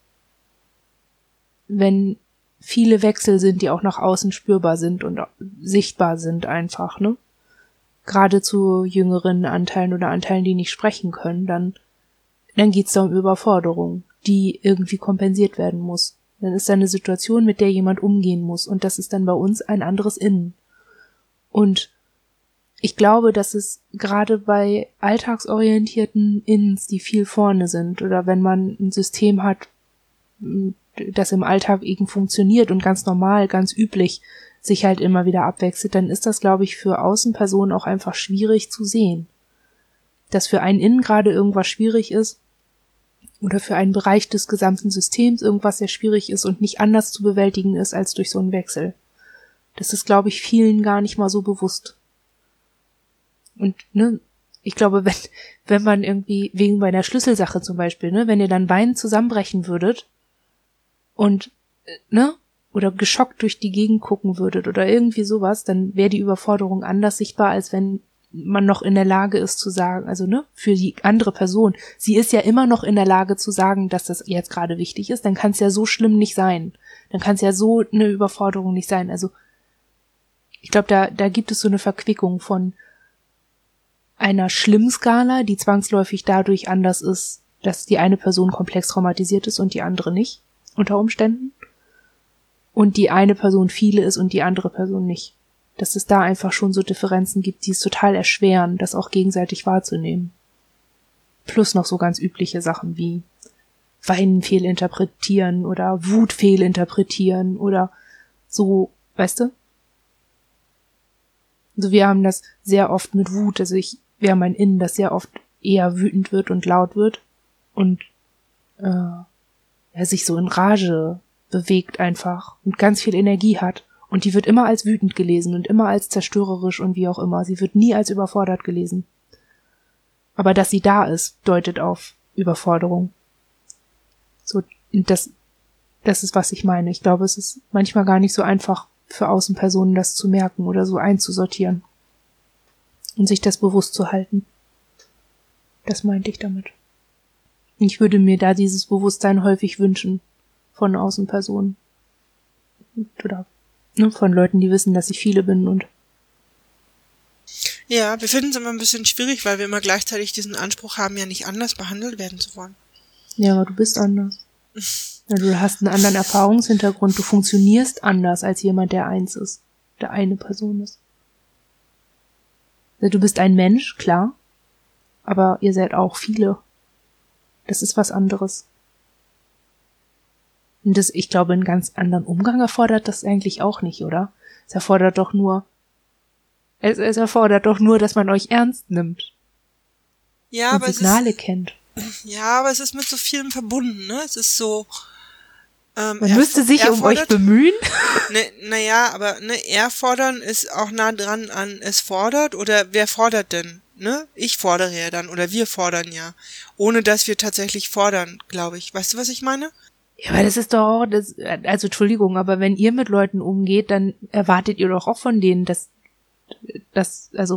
wenn viele Wechsel sind, die auch nach außen spürbar sind und sichtbar sind einfach, ne? Gerade zu jüngeren Anteilen oder Anteilen, die nicht sprechen können, dann, dann geht's da um Überforderung, die irgendwie kompensiert werden muss. Dann ist da eine Situation, mit der jemand umgehen muss und das ist dann bei uns ein anderes Innen. Und ich glaube, dass es gerade bei alltagsorientierten Innens, die viel vorne sind, oder wenn man ein System hat, das im Alltag eben funktioniert und ganz normal, ganz üblich sich halt immer wieder abwechselt, dann ist das, glaube ich, für Außenpersonen auch einfach schwierig zu sehen. Dass für einen innen gerade irgendwas schwierig ist oder für einen Bereich des gesamten Systems irgendwas sehr schwierig ist und nicht anders zu bewältigen ist als durch so einen Wechsel. Das ist, glaube ich, vielen gar nicht mal so bewusst. Und, ne, ich glaube, wenn, wenn man irgendwie, wegen bei einer Schlüsselsache zum Beispiel, ne, wenn ihr dann weinend zusammenbrechen würdet und, ne, oder geschockt durch die Gegend gucken würdet oder irgendwie sowas, dann wäre die Überforderung anders sichtbar, als wenn man noch in der Lage ist zu sagen, also, ne, für die andere Person, sie ist ja immer noch in der Lage zu sagen, dass das jetzt gerade wichtig ist, dann kann es ja so schlimm nicht sein. Dann kann es ja so eine Überforderung nicht sein. Also, ich glaube, da, da gibt es so eine Verquickung von einer Schlimmskala, die zwangsläufig dadurch anders ist, dass die eine Person komplex traumatisiert ist und die andere nicht, unter Umständen. Und die eine Person viele ist und die andere Person nicht. Dass es da einfach schon so Differenzen gibt, die es total erschweren, das auch gegenseitig wahrzunehmen. Plus noch so ganz übliche Sachen wie Weinen fehlinterpretieren oder Wut fehlinterpretieren oder so, weißt du? Also wir haben das sehr oft mit Wut, also ich, wir haben ein Innen, das sehr oft eher wütend wird und laut wird und äh, er sich so in Rage bewegt einfach und ganz viel Energie hat. Und die wird immer als wütend gelesen und immer als zerstörerisch und wie auch immer. Sie wird nie als überfordert gelesen. Aber dass sie da ist, deutet auf Überforderung. So, das, das ist, was ich meine. Ich glaube, es ist manchmal gar nicht so einfach für Außenpersonen, das zu merken oder so einzusortieren. Und sich das bewusst zu halten. Das meinte ich damit. Ich würde mir da dieses Bewusstsein häufig wünschen von Außenpersonen. Oder ne, von Leuten, die wissen, dass ich viele bin und ja, wir finden es immer ein bisschen schwierig, weil wir immer gleichzeitig diesen Anspruch haben, ja nicht anders behandelt werden zu wollen. Ja, aber du bist anders. Ja, du hast einen anderen Erfahrungshintergrund, du funktionierst anders als jemand, der eins ist, der eine Person ist. Ja, du bist ein Mensch, klar, aber ihr seid auch viele. Das ist was anderes. Und das, ich glaube, einen ganz anderen Umgang erfordert das eigentlich auch nicht, oder? Es erfordert doch nur, es, es erfordert doch nur, dass man euch ernst nimmt. Ja, und aber Signale es ist, kennt. Ja, aber es ist mit so vielem verbunden, ne? Es ist so, ähm, man müsste sich um euch bemühen. Ne, naja, aber ne, er fordern ist auch nah dran an es fordert oder wer fordert denn? Ne? Ich fordere ja dann oder wir fordern ja. Ohne dass wir tatsächlich fordern, glaube ich. Weißt du, was ich meine? Ja, aber das ist doch, das, also Entschuldigung, aber wenn ihr mit Leuten umgeht, dann erwartet ihr doch auch von denen, dass, dass, also,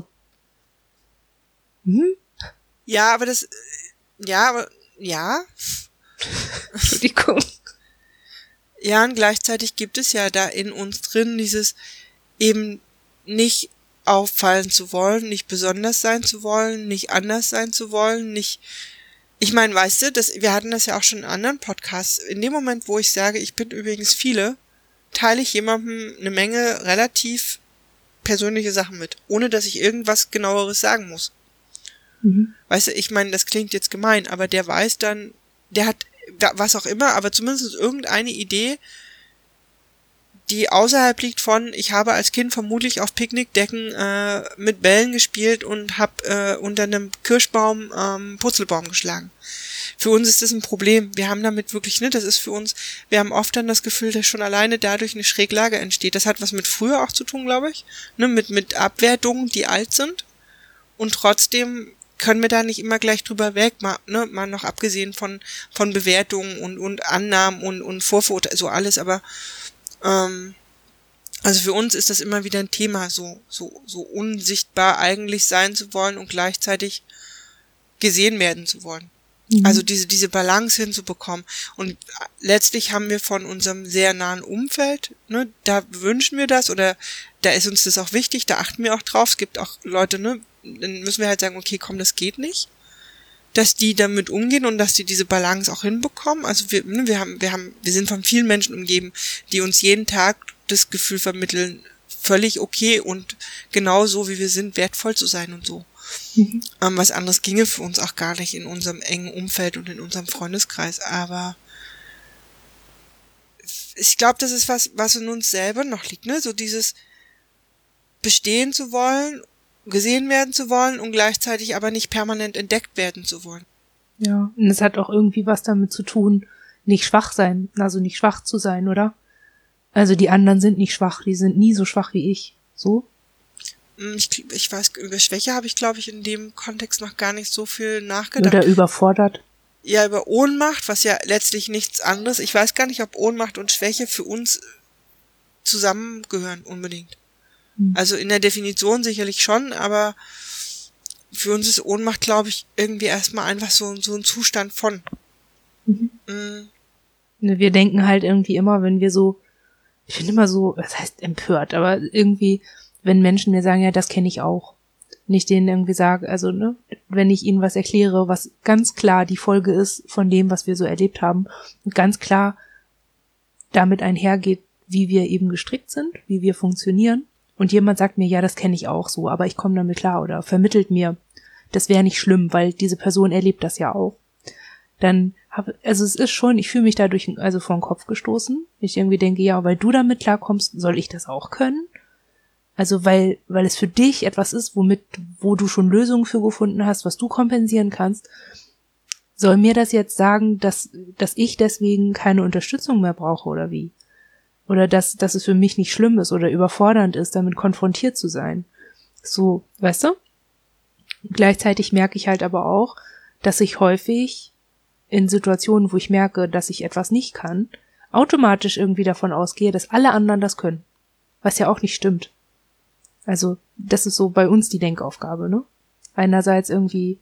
hm? Ja, aber das, ja, aber, ja. Entschuldigung. Ja, und gleichzeitig gibt es ja da in uns drin dieses eben nicht auffallen zu wollen, nicht besonders sein zu wollen, nicht anders sein zu wollen, nicht, ich meine, weißt du, das, wir hatten das ja auch schon in anderen Podcasts, in dem Moment, wo ich sage, ich bin übrigens viele, teile ich jemandem eine Menge relativ persönliche Sachen mit, ohne dass ich irgendwas Genaueres sagen muss. Mhm. Weißt du, ich meine, das klingt jetzt gemein, aber der weiß dann, der hat was auch immer, aber zumindest irgendeine Idee, die außerhalb liegt von, ich habe als Kind vermutlich auf Picknickdecken äh, mit Bällen gespielt und habe äh, unter einem Kirschbaum ähm, Purzelbaum geschlagen. Für uns ist das ein Problem. Wir haben damit wirklich, ne, das ist für uns, wir haben oft dann das Gefühl, dass schon alleine dadurch eine Schräglage entsteht. Das hat was mit früher auch zu tun, glaube ich, ne, mit mit Abwertungen, die alt sind. Und trotzdem können wir da nicht immer gleich drüber weg, mal, ne, mal noch abgesehen von von Bewertungen und und Annahmen und und Vorverurteilen, so alles, aber ähm, also für uns ist das immer wieder ein Thema, so so so unsichtbar eigentlich sein zu wollen und gleichzeitig gesehen werden zu wollen. Mhm. Also diese diese Balance hinzubekommen. Und letztlich haben wir von unserem sehr nahen Umfeld, ne, da wünschen wir das oder da ist uns das auch wichtig, da achten wir auch drauf. Es gibt auch Leute, ne, dann müssen wir halt sagen, okay, komm, das geht nicht, dass die damit umgehen und dass die diese Balance auch hinbekommen. Also wir, ne, wir haben, wir haben, wir sind von vielen Menschen umgeben, die uns jeden Tag das Gefühl vermitteln, völlig okay und genauso wie wir sind, wertvoll zu sein und so. Mhm. Ähm, was anderes ginge für uns auch gar nicht in unserem engen Umfeld und in unserem Freundeskreis, aber ich glaube, das ist was, was in uns selber noch liegt, ne? So dieses bestehen zu wollen, gesehen werden zu wollen und gleichzeitig aber nicht permanent entdeckt werden zu wollen. Ja, und es hat auch irgendwie was damit zu tun, nicht schwach sein, also nicht schwach zu sein, oder? Also die anderen sind nicht schwach, die sind nie so schwach wie ich. So? Ich, ich weiß, über Schwäche habe ich, glaube ich, in dem Kontext noch gar nicht so viel nachgedacht. Oder überfordert. Ja, über Ohnmacht, was ja letztlich nichts anderes. Ich weiß gar nicht, ob Ohnmacht und Schwäche für uns zusammengehören unbedingt. Hm. Also in der Definition sicherlich schon, aber für uns ist Ohnmacht, glaube ich, irgendwie erstmal einfach so, so ein Zustand von. Mhm. Mhm. Wir denken halt irgendwie immer, wenn wir so, ich bin immer so, das heißt empört, aber irgendwie, wenn Menschen mir sagen, ja, das kenne ich auch. Nicht denen irgendwie sage, also, ne, wenn ich ihnen was erkläre, was ganz klar die Folge ist von dem, was wir so erlebt haben und ganz klar damit einhergeht, wie wir eben gestrickt sind, wie wir funktionieren. Und jemand sagt mir, ja, das kenne ich auch so, aber ich komme damit klar oder vermittelt mir, das wäre nicht schlimm, weil diese Person erlebt das ja auch. Dann habe, also es ist schon, ich fühle mich dadurch also vor den Kopf gestoßen. Ich irgendwie denke, ja, weil du damit klarkommst, soll ich das auch können? Also weil, weil es für dich etwas ist, womit, wo du schon Lösungen für gefunden hast, was du kompensieren kannst, soll mir das jetzt sagen, dass, dass ich deswegen keine Unterstützung mehr brauche oder wie? Oder dass, dass es für mich nicht schlimm ist oder überfordernd ist, damit konfrontiert zu sein. So, weißt du? Gleichzeitig merke ich halt aber auch, dass ich häufig in Situationen, wo ich merke, dass ich etwas nicht kann, automatisch irgendwie davon ausgehe, dass alle anderen das können. Was ja auch nicht stimmt. Also, das ist so bei uns die Denkaufgabe, ne? Einerseits irgendwie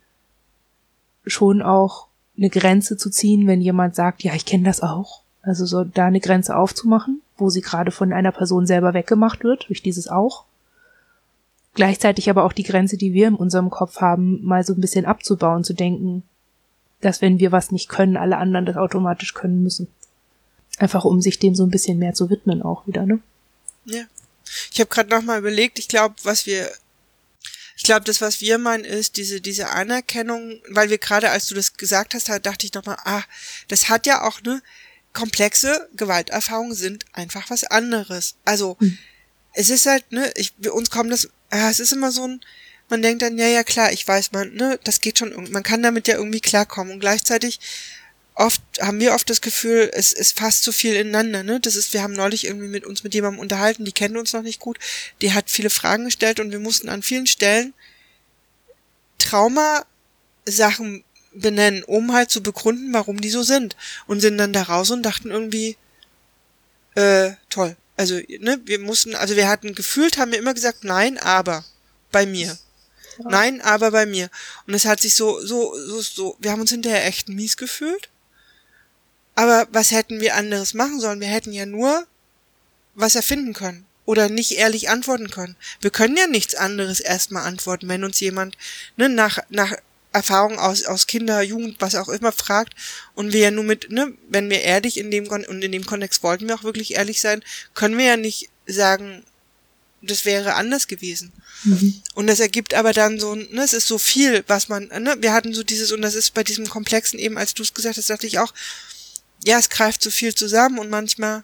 schon auch eine Grenze zu ziehen, wenn jemand sagt, ja, ich kenne das auch. Also so da eine Grenze aufzumachen, wo sie gerade von einer Person selber weggemacht wird, durch dieses auch. Gleichzeitig aber auch die Grenze, die wir in unserem Kopf haben, mal so ein bisschen abzubauen, zu denken, dass wenn wir was nicht können, alle anderen das automatisch können müssen. Einfach um sich dem so ein bisschen mehr zu widmen auch wieder, ne? Ja. Ich habe gerade nochmal überlegt, ich glaube, was wir, ich glaube, das, was wir meinen, ist diese diese Anerkennung, weil wir gerade, als du das gesagt hast, da dachte ich nochmal, ah, das hat ja auch, ne, komplexe Gewalterfahrungen sind einfach was anderes. Also, hm. es ist halt, ne, ich, bei uns kommt das, ja, es ist immer so ein, man denkt dann, ja, ja, klar, ich weiß, man, ne, das geht schon, man kann damit ja irgendwie klarkommen und gleichzeitig oft, haben wir oft das Gefühl, es ist fast zu viel ineinander, ne, das ist, wir haben neulich irgendwie mit uns mit jemandem unterhalten, die kennen uns noch nicht gut, die hat viele Fragen gestellt und wir mussten an vielen Stellen Trauma-Sachen benennen, um halt zu begründen, warum die so sind und sind dann da raus und dachten irgendwie, äh, toll, also, ne, wir mussten, also wir hatten gefühlt, haben wir immer gesagt, nein, aber bei mir. Ja. Nein, aber bei mir. Und es hat sich so, so, so, so, wir haben uns hinterher echt mies gefühlt. Aber was hätten wir anderes machen sollen? Wir hätten ja nur was erfinden können. Oder nicht ehrlich antworten können. Wir können ja nichts anderes erstmal antworten, wenn uns jemand, ne, nach, nach Erfahrung aus, aus Kinder, Jugend, was auch immer fragt. Und wir ja nur mit, ne, wenn wir ehrlich in dem, und in dem Kontext wollten wir auch wirklich ehrlich sein, können wir ja nicht sagen, das wäre anders gewesen. Mhm. Und das ergibt aber dann so, ne, es ist so viel, was man, ne, wir hatten so dieses, und das ist bei diesem Komplexen eben, als du es gesagt hast, dachte ich auch, ja, es greift so viel zusammen und manchmal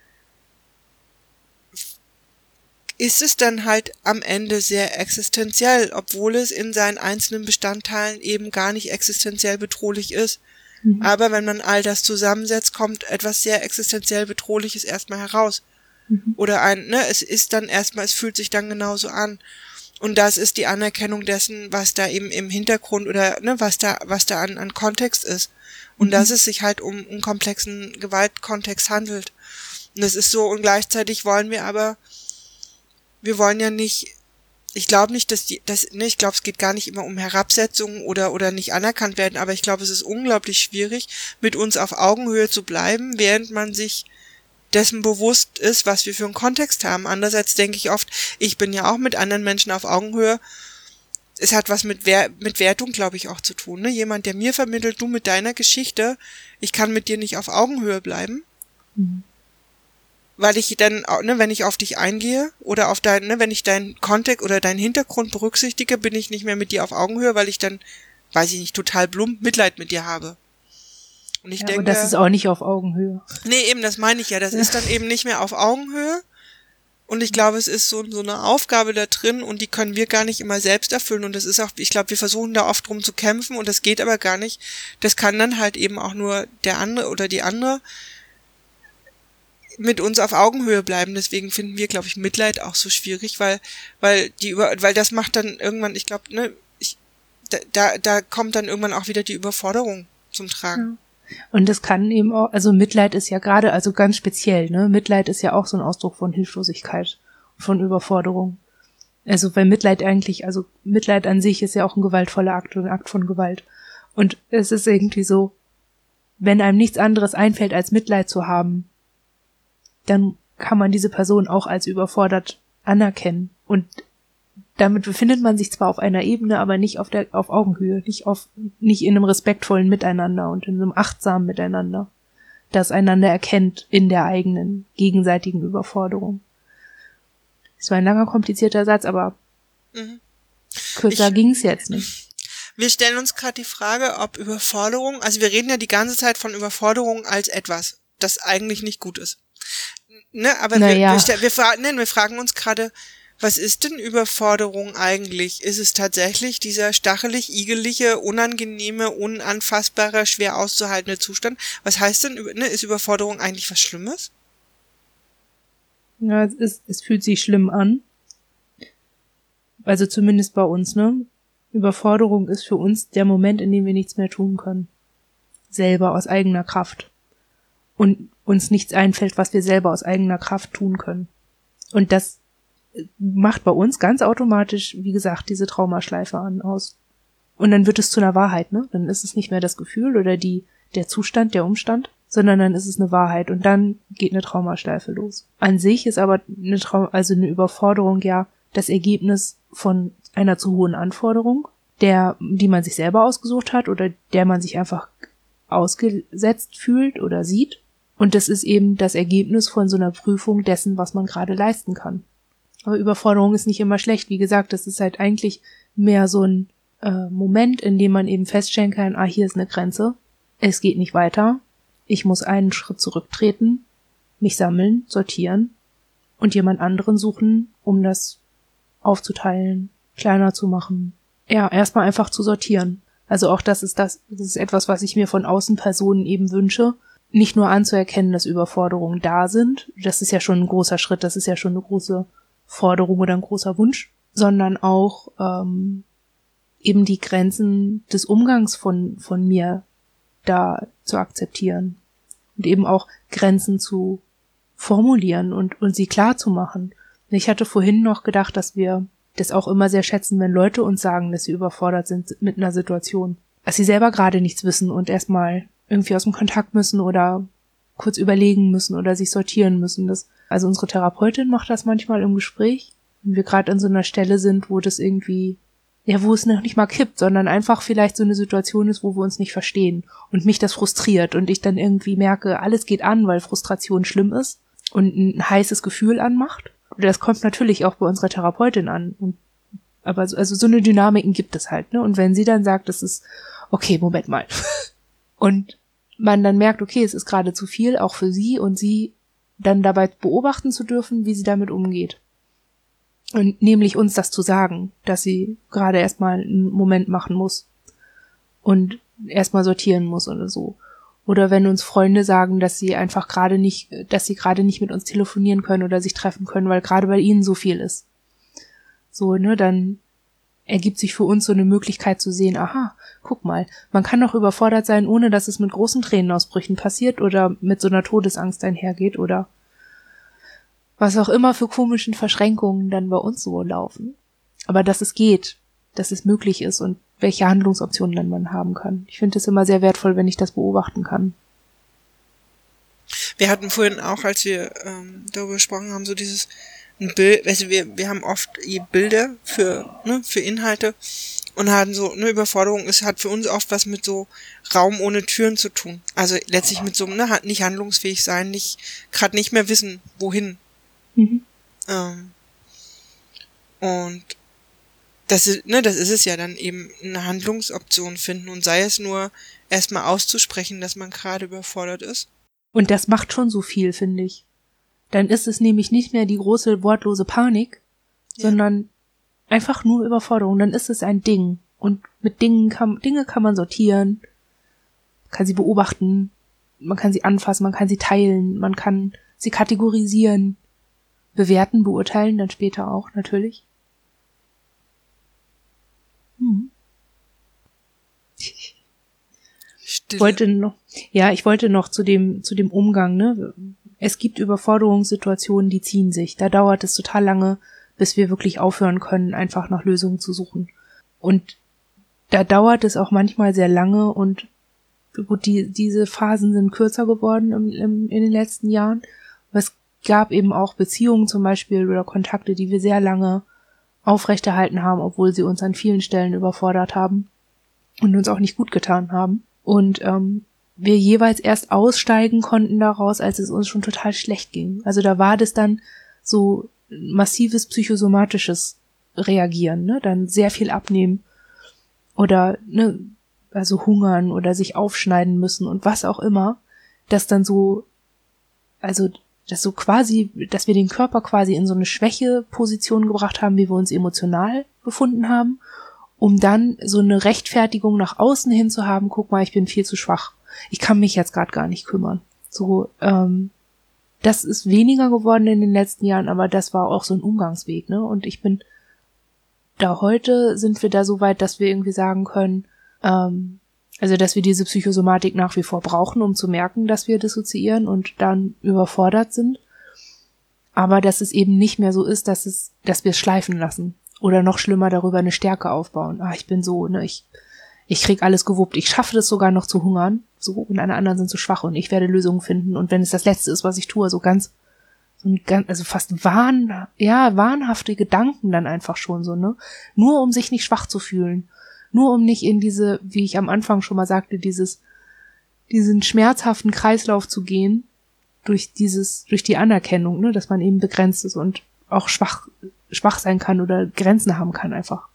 ist es dann halt am Ende sehr existenziell, obwohl es in seinen einzelnen Bestandteilen eben gar nicht existenziell bedrohlich ist. Mhm. Aber wenn man all das zusammensetzt, kommt etwas sehr existenziell Bedrohliches erstmal heraus. Mhm. Oder ein, ne, es ist dann erstmal, es fühlt sich dann genauso an. Und das ist die Anerkennung dessen, was da eben im Hintergrund oder, ne, was da, was da an, an Kontext ist. Und mhm. dass es sich halt um einen komplexen Gewaltkontext handelt. Und das ist so, und gleichzeitig wollen wir aber, wir wollen ja nicht, ich glaube nicht, dass die, das, ne, ich glaube, es geht gar nicht immer um Herabsetzung oder, oder nicht anerkannt werden, aber ich glaube, es ist unglaublich schwierig, mit uns auf Augenhöhe zu bleiben, während man sich dessen bewusst ist, was wir für einen Kontext haben. Andererseits denke ich oft, ich bin ja auch mit anderen Menschen auf Augenhöhe. Es hat was mit, Wer- mit Wertung, glaube ich, auch zu tun. Ne? Jemand, der mir vermittelt, du mit deiner Geschichte, ich kann mit dir nicht auf Augenhöhe bleiben. Mhm. Weil ich dann, ne, wenn ich auf dich eingehe oder auf dein, ne, wenn ich deinen Kontext oder deinen Hintergrund berücksichtige, bin ich nicht mehr mit dir auf Augenhöhe, weil ich dann, weiß ich nicht, total plump Mitleid mit dir habe. Und ich ja, denke. Und das ist auch nicht auf Augenhöhe. Nee, eben, das meine ich ja. Das ist dann eben nicht mehr auf Augenhöhe. Und ich glaube, es ist so, so eine Aufgabe da drin und die können wir gar nicht immer selbst erfüllen. Und das ist auch, ich glaube, wir versuchen da oft drum zu kämpfen und das geht aber gar nicht. Das kann dann halt eben auch nur der andere oder die andere mit uns auf Augenhöhe bleiben. Deswegen finden wir, glaube ich, Mitleid auch so schwierig, weil, weil die über, weil das macht dann irgendwann, ich glaube, ne, ich, da, da, da kommt dann irgendwann auch wieder die Überforderung zum Tragen. Ja. Und das kann eben auch, also Mitleid ist ja gerade, also ganz speziell, ne? Mitleid ist ja auch so ein Ausdruck von Hilflosigkeit, von Überforderung. Also weil Mitleid eigentlich, also Mitleid an sich ist ja auch ein gewaltvoller Akt, ein Akt von Gewalt. Und es ist irgendwie so, wenn einem nichts anderes einfällt, als Mitleid zu haben, dann kann man diese Person auch als überfordert anerkennen. Und damit befindet man sich zwar auf einer Ebene, aber nicht auf der, auf Augenhöhe, nicht auf, nicht in einem respektvollen Miteinander und in einem achtsamen Miteinander, das einander erkennt in der eigenen gegenseitigen Überforderung. Das war ein langer, komplizierter Satz, aber mhm. kürzer ich, ging's jetzt nicht. Wir stellen uns gerade die Frage, ob Überforderung, also wir reden ja die ganze Zeit von Überforderung als etwas, das eigentlich nicht gut ist. Ne, aber naja. wir, wir, wir, fragen, ne, wir fragen uns gerade, was ist denn Überforderung eigentlich? Ist es tatsächlich dieser stachelig, igelige, unangenehme, unanfassbare, schwer auszuhaltende Zustand? Was heißt denn, ne, ist Überforderung eigentlich was Schlimmes? Ja, es ist, es fühlt sich schlimm an. Also zumindest bei uns, ne? Überforderung ist für uns der Moment, in dem wir nichts mehr tun können. Selber aus eigener Kraft. Und uns nichts einfällt, was wir selber aus eigener Kraft tun können. Und das macht bei uns ganz automatisch, wie gesagt, diese Traumaschleife an aus. Und dann wird es zu einer Wahrheit, ne? Dann ist es nicht mehr das Gefühl oder die, der Zustand, der Umstand, sondern dann ist es eine Wahrheit und dann geht eine Traumaschleife los. An sich ist aber eine Traum, also eine Überforderung ja das Ergebnis von einer zu hohen Anforderung, der, die man sich selber ausgesucht hat oder der man sich einfach ausgesetzt fühlt oder sieht. Und das ist eben das Ergebnis von so einer Prüfung dessen, was man gerade leisten kann. Aber Überforderung ist nicht immer schlecht. Wie gesagt, das ist halt eigentlich mehr so ein äh, Moment, in dem man eben feststellen kann, ah, hier ist eine Grenze, es geht nicht weiter, ich muss einen Schritt zurücktreten, mich sammeln, sortieren und jemand anderen suchen, um das aufzuteilen, kleiner zu machen. Ja, erstmal einfach zu sortieren. Also auch das ist das, das ist etwas, was ich mir von Außenpersonen eben wünsche, nicht nur anzuerkennen, dass Überforderungen da sind, das ist ja schon ein großer Schritt, das ist ja schon eine große Forderung oder ein großer Wunsch, sondern auch ähm, eben die Grenzen des Umgangs von von mir da zu akzeptieren und eben auch Grenzen zu formulieren und und sie klar zu machen. Ich hatte vorhin noch gedacht, dass wir das auch immer sehr schätzen, wenn Leute uns sagen, dass sie überfordert sind mit einer Situation, dass sie selber gerade nichts wissen und erstmal irgendwie aus dem Kontakt müssen oder kurz überlegen müssen oder sich sortieren müssen. Das, also unsere Therapeutin macht das manchmal im Gespräch, wenn wir gerade an so einer Stelle sind, wo das irgendwie, ja, wo es noch nicht mal kippt, sondern einfach vielleicht so eine Situation ist, wo wir uns nicht verstehen und mich das frustriert und ich dann irgendwie merke, alles geht an, weil Frustration schlimm ist und ein heißes Gefühl anmacht. Und das kommt natürlich auch bei unserer Therapeutin an. Und, aber also so eine Dynamiken gibt es halt, ne? Und wenn sie dann sagt, das ist, okay, Moment mal. Und man dann merkt, okay, es ist gerade zu viel, auch für sie, und sie dann dabei beobachten zu dürfen, wie sie damit umgeht. Und nämlich uns das zu sagen, dass sie gerade erstmal einen Moment machen muss und erstmal sortieren muss oder so. Oder wenn uns Freunde sagen, dass sie einfach gerade nicht, dass sie gerade nicht mit uns telefonieren können oder sich treffen können, weil gerade bei ihnen so viel ist. So, ne, dann ergibt sich für uns so eine Möglichkeit zu sehen, aha, guck mal, man kann doch überfordert sein, ohne dass es mit großen Tränenausbrüchen passiert oder mit so einer Todesangst einhergeht oder was auch immer für komischen Verschränkungen dann bei uns so laufen. Aber dass es geht, dass es möglich ist und welche Handlungsoptionen dann man haben kann. Ich finde es immer sehr wertvoll, wenn ich das beobachten kann. Wir hatten vorhin auch, als wir ähm, darüber gesprochen haben, so dieses ein Bild, also wir wir haben oft Bilder für ne, für Inhalte und hatten so eine Überforderung. Es hat für uns oft was mit so Raum ohne Türen zu tun. Also letztlich mit so ne, nicht handlungsfähig sein, nicht gerade nicht mehr wissen, wohin. Mhm. Ähm, und das ist, ne, das ist es ja dann eben, eine Handlungsoption finden und sei es nur erstmal auszusprechen, dass man gerade überfordert ist. Und das macht schon so viel, finde ich. Dann ist es nämlich nicht mehr die große wortlose Panik, ja. sondern einfach nur Überforderung. Dann ist es ein Ding. Und mit Dingen kann, Dinge kann man sortieren, kann sie beobachten, man kann sie anfassen, man kann sie teilen, man kann sie kategorisieren, bewerten, beurteilen, dann später auch, natürlich. Hm. Ich wollte noch, ja, ich wollte noch zu dem, zu dem Umgang, ne. Es gibt Überforderungssituationen, die ziehen sich. Da dauert es total lange, bis wir wirklich aufhören können, einfach nach Lösungen zu suchen. Und da dauert es auch manchmal sehr lange und gut, die, diese Phasen sind kürzer geworden im, im, in den letzten Jahren. Aber es gab eben auch Beziehungen zum Beispiel oder Kontakte, die wir sehr lange aufrechterhalten haben, obwohl sie uns an vielen Stellen überfordert haben und uns auch nicht gut getan haben. Und ähm, wir jeweils erst aussteigen konnten daraus, als es uns schon total schlecht ging. Also da war das dann so massives psychosomatisches Reagieren, ne? Dann sehr viel abnehmen oder ne, also hungern oder sich aufschneiden müssen und was auch immer, das dann so, also das so quasi, dass wir den Körper quasi in so eine Schwächeposition gebracht haben, wie wir uns emotional befunden haben, um dann so eine Rechtfertigung nach außen hin zu haben, guck mal, ich bin viel zu schwach. Ich kann mich jetzt gerade gar nicht kümmern. So, ähm, das ist weniger geworden in den letzten Jahren, aber das war auch so ein Umgangsweg, ne? Und ich bin da heute sind wir da so weit, dass wir irgendwie sagen können, ähm, also dass wir diese Psychosomatik nach wie vor brauchen, um zu merken, dass wir dissoziieren und dann überfordert sind. Aber dass es eben nicht mehr so ist, dass es, dass wir es schleifen lassen. Oder noch schlimmer darüber eine Stärke aufbauen. Ah, ich bin so, ne, ich, ich krieg alles gewuppt. Ich schaffe das sogar noch zu hungern. So, und alle anderen sind zu schwach und ich werde Lösungen finden. Und wenn es das Letzte ist, was ich tue, so ganz, so ein ganz, also fast wahn, ja, wahnhafte Gedanken dann einfach schon so, ne? Nur um sich nicht schwach zu fühlen. Nur um nicht in diese, wie ich am Anfang schon mal sagte, dieses, diesen schmerzhaften Kreislauf zu gehen, durch dieses, durch die Anerkennung, ne, dass man eben begrenzt ist und auch schwach, schwach sein kann oder Grenzen haben kann einfach.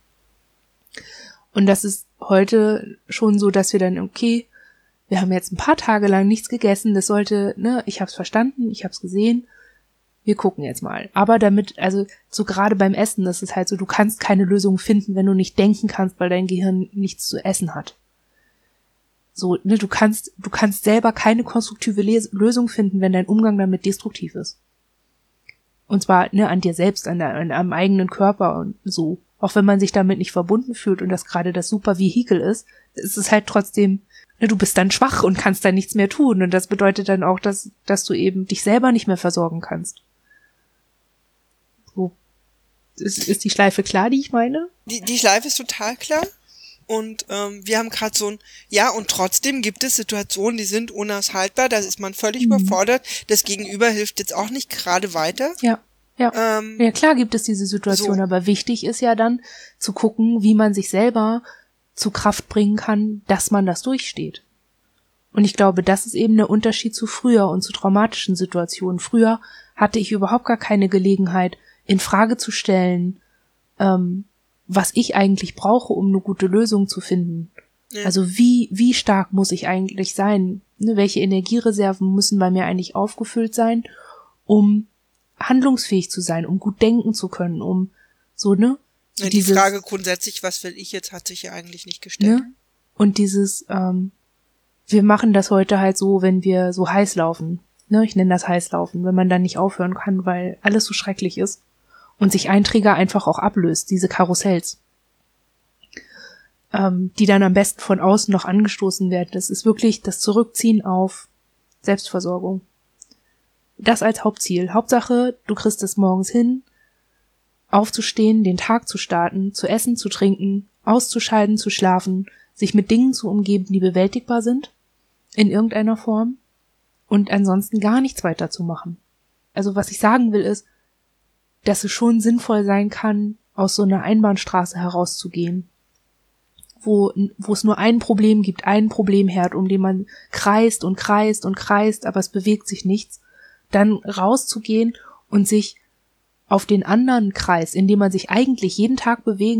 Und das ist heute schon so, dass wir dann, okay, wir haben jetzt ein paar Tage lang nichts gegessen, das sollte, ne, ich hab's verstanden, ich hab's gesehen, wir gucken jetzt mal. Aber damit, also so gerade beim Essen, das ist halt so, du kannst keine Lösung finden, wenn du nicht denken kannst, weil dein Gehirn nichts zu essen hat. So, ne, du kannst, du kannst selber keine konstruktive Les- Lösung finden, wenn dein Umgang damit destruktiv ist. Und zwar, ne, an dir selbst, an, der, an am eigenen Körper und so. Auch wenn man sich damit nicht verbunden fühlt und das gerade das super Vehikel ist, ist es halt trotzdem, ne, du bist dann schwach und kannst dann nichts mehr tun. Und das bedeutet dann auch, dass, dass du eben dich selber nicht mehr versorgen kannst. So. Ist, ist die Schleife klar, die ich meine? Die, die Schleife ist total klar. Und ähm, wir haben gerade so ein, ja, und trotzdem gibt es Situationen, die sind unaushaltbar, da ist man völlig mhm. überfordert. Das Gegenüber hilft jetzt auch nicht gerade weiter. Ja, ja. Ähm, ja, klar gibt es diese Situation, so. Aber wichtig ist ja dann zu gucken, wie man sich selber zu Kraft bringen kann, dass man das durchsteht. Und ich glaube, das ist eben der Unterschied zu früher und zu traumatischen Situationen. Früher hatte ich überhaupt gar keine Gelegenheit, in Frage zu stellen, ähm, was ich eigentlich brauche, um eine gute Lösung zu finden. Ja. Also wie wie stark muss ich eigentlich sein? Ne, welche Energiereserven müssen bei mir eigentlich aufgefüllt sein, um handlungsfähig zu sein, um gut denken zu können, um so, ne? Ja, die dieses, Frage grundsätzlich, was will ich jetzt, hat sich ja eigentlich nicht gestellt. Ne? Und dieses, ähm, wir machen das heute halt so, wenn wir so heiß laufen. Ne? Ich nenne das Heißlaufen, wenn man dann nicht aufhören kann, weil alles so schrecklich ist. Und sich ein Trigger einfach auch ablöst, diese Karussells, ähm, die dann am besten von außen noch angestoßen werden. Das ist wirklich das Zurückziehen auf Selbstversorgung. Das als Hauptziel. Hauptsache, du kriegst es morgens hin, aufzustehen, den Tag zu starten, zu essen, zu trinken, auszuscheiden, zu schlafen, sich mit Dingen zu umgeben, die bewältigbar sind, in irgendeiner Form, und ansonsten gar nichts weiter zu machen. Also was ich sagen will ist, dass es schon sinnvoll sein kann, aus so einer Einbahnstraße herauszugehen, wo, wo es nur ein Problem gibt, einen Problemherd, um den man kreist und kreist und kreist, aber es bewegt sich nichts, dann rauszugehen und sich auf den anderen Kreis, in dem man sich eigentlich jeden Tag bewegen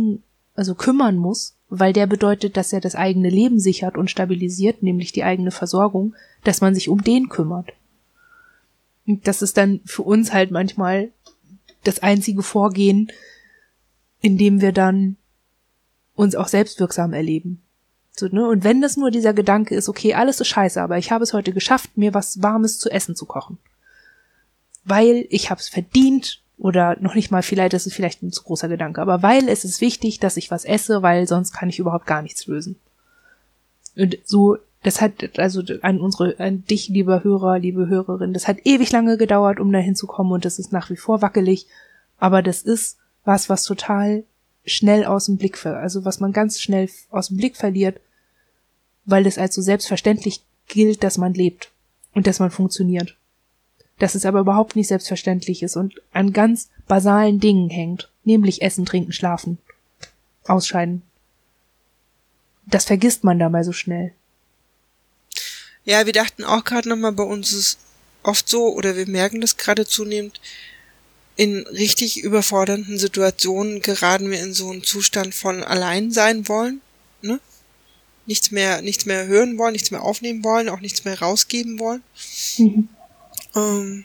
also kümmern muss, weil der bedeutet, dass er das eigene Leben sichert und stabilisiert, nämlich die eigene Versorgung, dass man sich um den kümmert. Und das ist dann für uns halt manchmal das einzige Vorgehen, in dem wir dann uns auch selbstwirksam erleben. So, ne? Und wenn das nur dieser Gedanke ist, okay, alles ist scheiße, aber ich habe es heute geschafft, mir was Warmes zu essen zu kochen. Weil ich habe es verdient, oder noch nicht mal, vielleicht, das ist vielleicht ein zu großer Gedanke, aber weil es ist wichtig, dass ich was esse, weil sonst kann ich überhaupt gar nichts lösen. Und so, das hat, also an unsere, an dich, lieber Hörer, liebe Hörerin, das hat ewig lange gedauert, um da hinzukommen und das ist nach wie vor wackelig, aber das ist was, was total schnell aus dem Blick, ver- also was man ganz schnell aus dem Blick verliert, weil es als so selbstverständlich gilt, dass man lebt und dass man funktioniert. Dass es aber überhaupt nicht selbstverständlich ist und an ganz basalen Dingen hängt, nämlich Essen, Trinken, Schlafen, Ausscheiden. Das vergisst man dabei so schnell. Ja, wir dachten auch gerade nochmal, bei uns ist oft so, oder wir merken das gerade zunehmend, in richtig überfordernden Situationen geraten wir in so einen Zustand von allein sein wollen, ne? Nichts mehr, nichts mehr hören wollen, nichts mehr aufnehmen wollen, auch nichts mehr rausgeben wollen. Mhm. Ähm,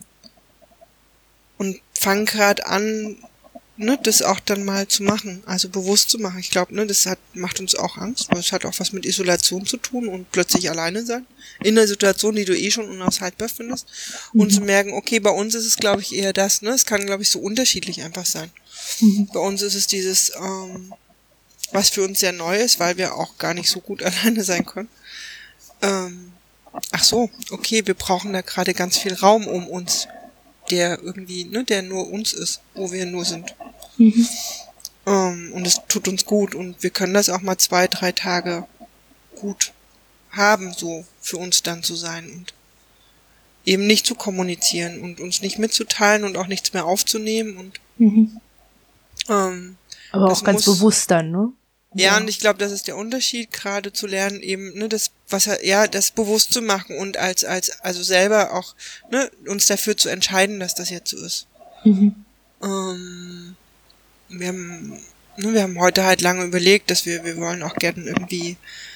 und fangen gerade an, ne, das auch dann mal zu machen, also bewusst zu machen. Ich glaube, ne, das hat, macht uns auch Angst, weil es hat auch was mit Isolation zu tun und plötzlich alleine sein. In einer Situation, die du eh schon unaushaltbar findest. Mhm. Und zu merken, okay, bei uns ist es, glaube ich, eher das, ne, es kann, glaube ich, so unterschiedlich einfach sein. Mhm. Bei uns ist es dieses, ähm, was für uns sehr neu ist, weil wir auch gar nicht so gut alleine sein können. Ähm, ach so, okay, wir brauchen da gerade ganz viel Raum um uns, der irgendwie, ne, der nur uns ist, wo wir nur sind. Mhm. Um, und es tut uns gut und wir können das auch mal zwei, drei Tage gut haben, so für uns dann zu sein und eben nicht zu kommunizieren und uns nicht mitzuteilen und auch nichts mehr aufzunehmen und mhm. um, aber auch ganz muss, bewusst dann, ne? Ja, ja. Und ich glaube, das ist der Unterschied, gerade zu lernen, eben, ne, das, was ja, das bewusst zu machen und als, als, also selber auch, ne, uns dafür zu entscheiden, dass das jetzt so ist. Mhm. Ähm, wir haben, ne, wir haben heute halt lange überlegt, dass wir, wir wollen auch gerne irgendwie,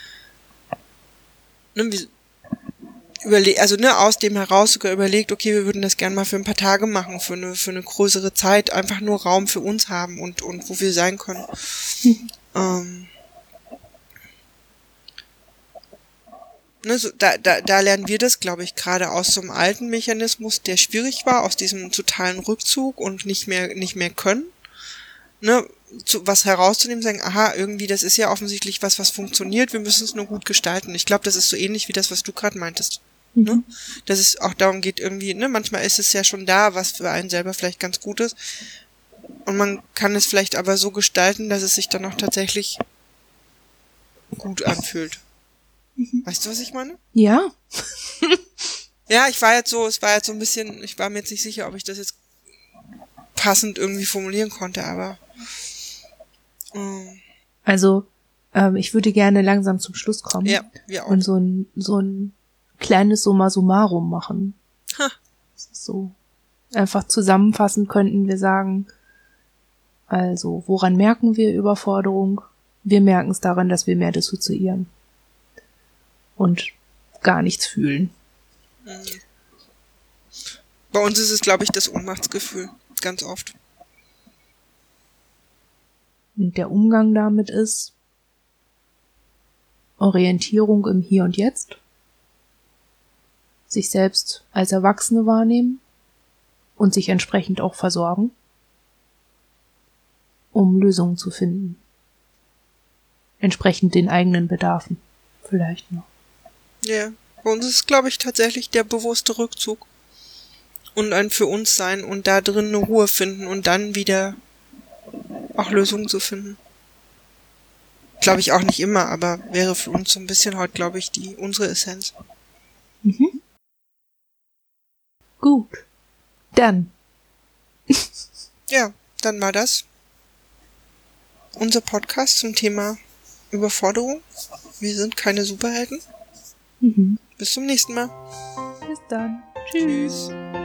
ne, wir überle- also, ne, aus dem heraus sogar überlegt, okay, wir würden das gerne mal für ein paar Tage machen, für eine, für eine größere Zeit, einfach nur Raum für uns haben und, und wo wir sein können. Mhm. Ähm, ne, so, da, da, da lernen wir das, glaube ich, gerade aus so einem alten Mechanismus, der schwierig war, aus diesem totalen Rückzug und nicht mehr, nicht mehr können, ne, zu, was herauszunehmen, sagen, aha, irgendwie, das ist ja offensichtlich was, was funktioniert, wir müssen es nur gut gestalten. Ich glaube, das ist so ähnlich wie das, was du gerade meintest, mhm. ne, dass es auch darum geht, irgendwie, ne, manchmal ist es ja schon da, was für einen selber vielleicht ganz gut ist, und man kann es vielleicht aber so gestalten, dass es sich dann auch tatsächlich gut anfühlt. Mhm. Weißt du, was ich meine? Ja. Ja, ich war jetzt so, es war jetzt so ein bisschen, ich war mir jetzt nicht sicher, ob ich das jetzt passend irgendwie formulieren konnte, aber ähm, also, ähm, ich würde gerne langsam zum Schluss kommen. Ja, wir auch. Und so ein, so ein kleines Summa summarum machen. Ha. So. Einfach zusammenfassend könnten wir sagen, also, woran merken wir Überforderung? Wir merken es daran, dass wir mehr dissoziieren. Und gar nichts fühlen. Bei uns ist es, glaube ich, das Ohnmachtsgefühl. Ganz oft. Und der Umgang damit ist Orientierung im Hier und Jetzt. Sich selbst als Erwachsene wahrnehmen und sich entsprechend auch versorgen, um Lösungen zu finden. Entsprechend den eigenen Bedarfen. Vielleicht noch. Ja, bei uns ist es, glaube ich, tatsächlich der bewusste Rückzug. Und ein für uns sein und da drin eine Ruhe finden und dann wieder auch Lösungen zu finden. Glaube ich auch nicht immer, aber wäre für uns so ein bisschen heute, glaube ich, die unsere Essenz. Mhm. Gut. Dann. Ja, dann war das unser Podcast zum Thema Überforderung. Wir sind keine Superhelden. Mhm. Bis zum nächsten Mal. Bis dann. Tschüss. Tschüss.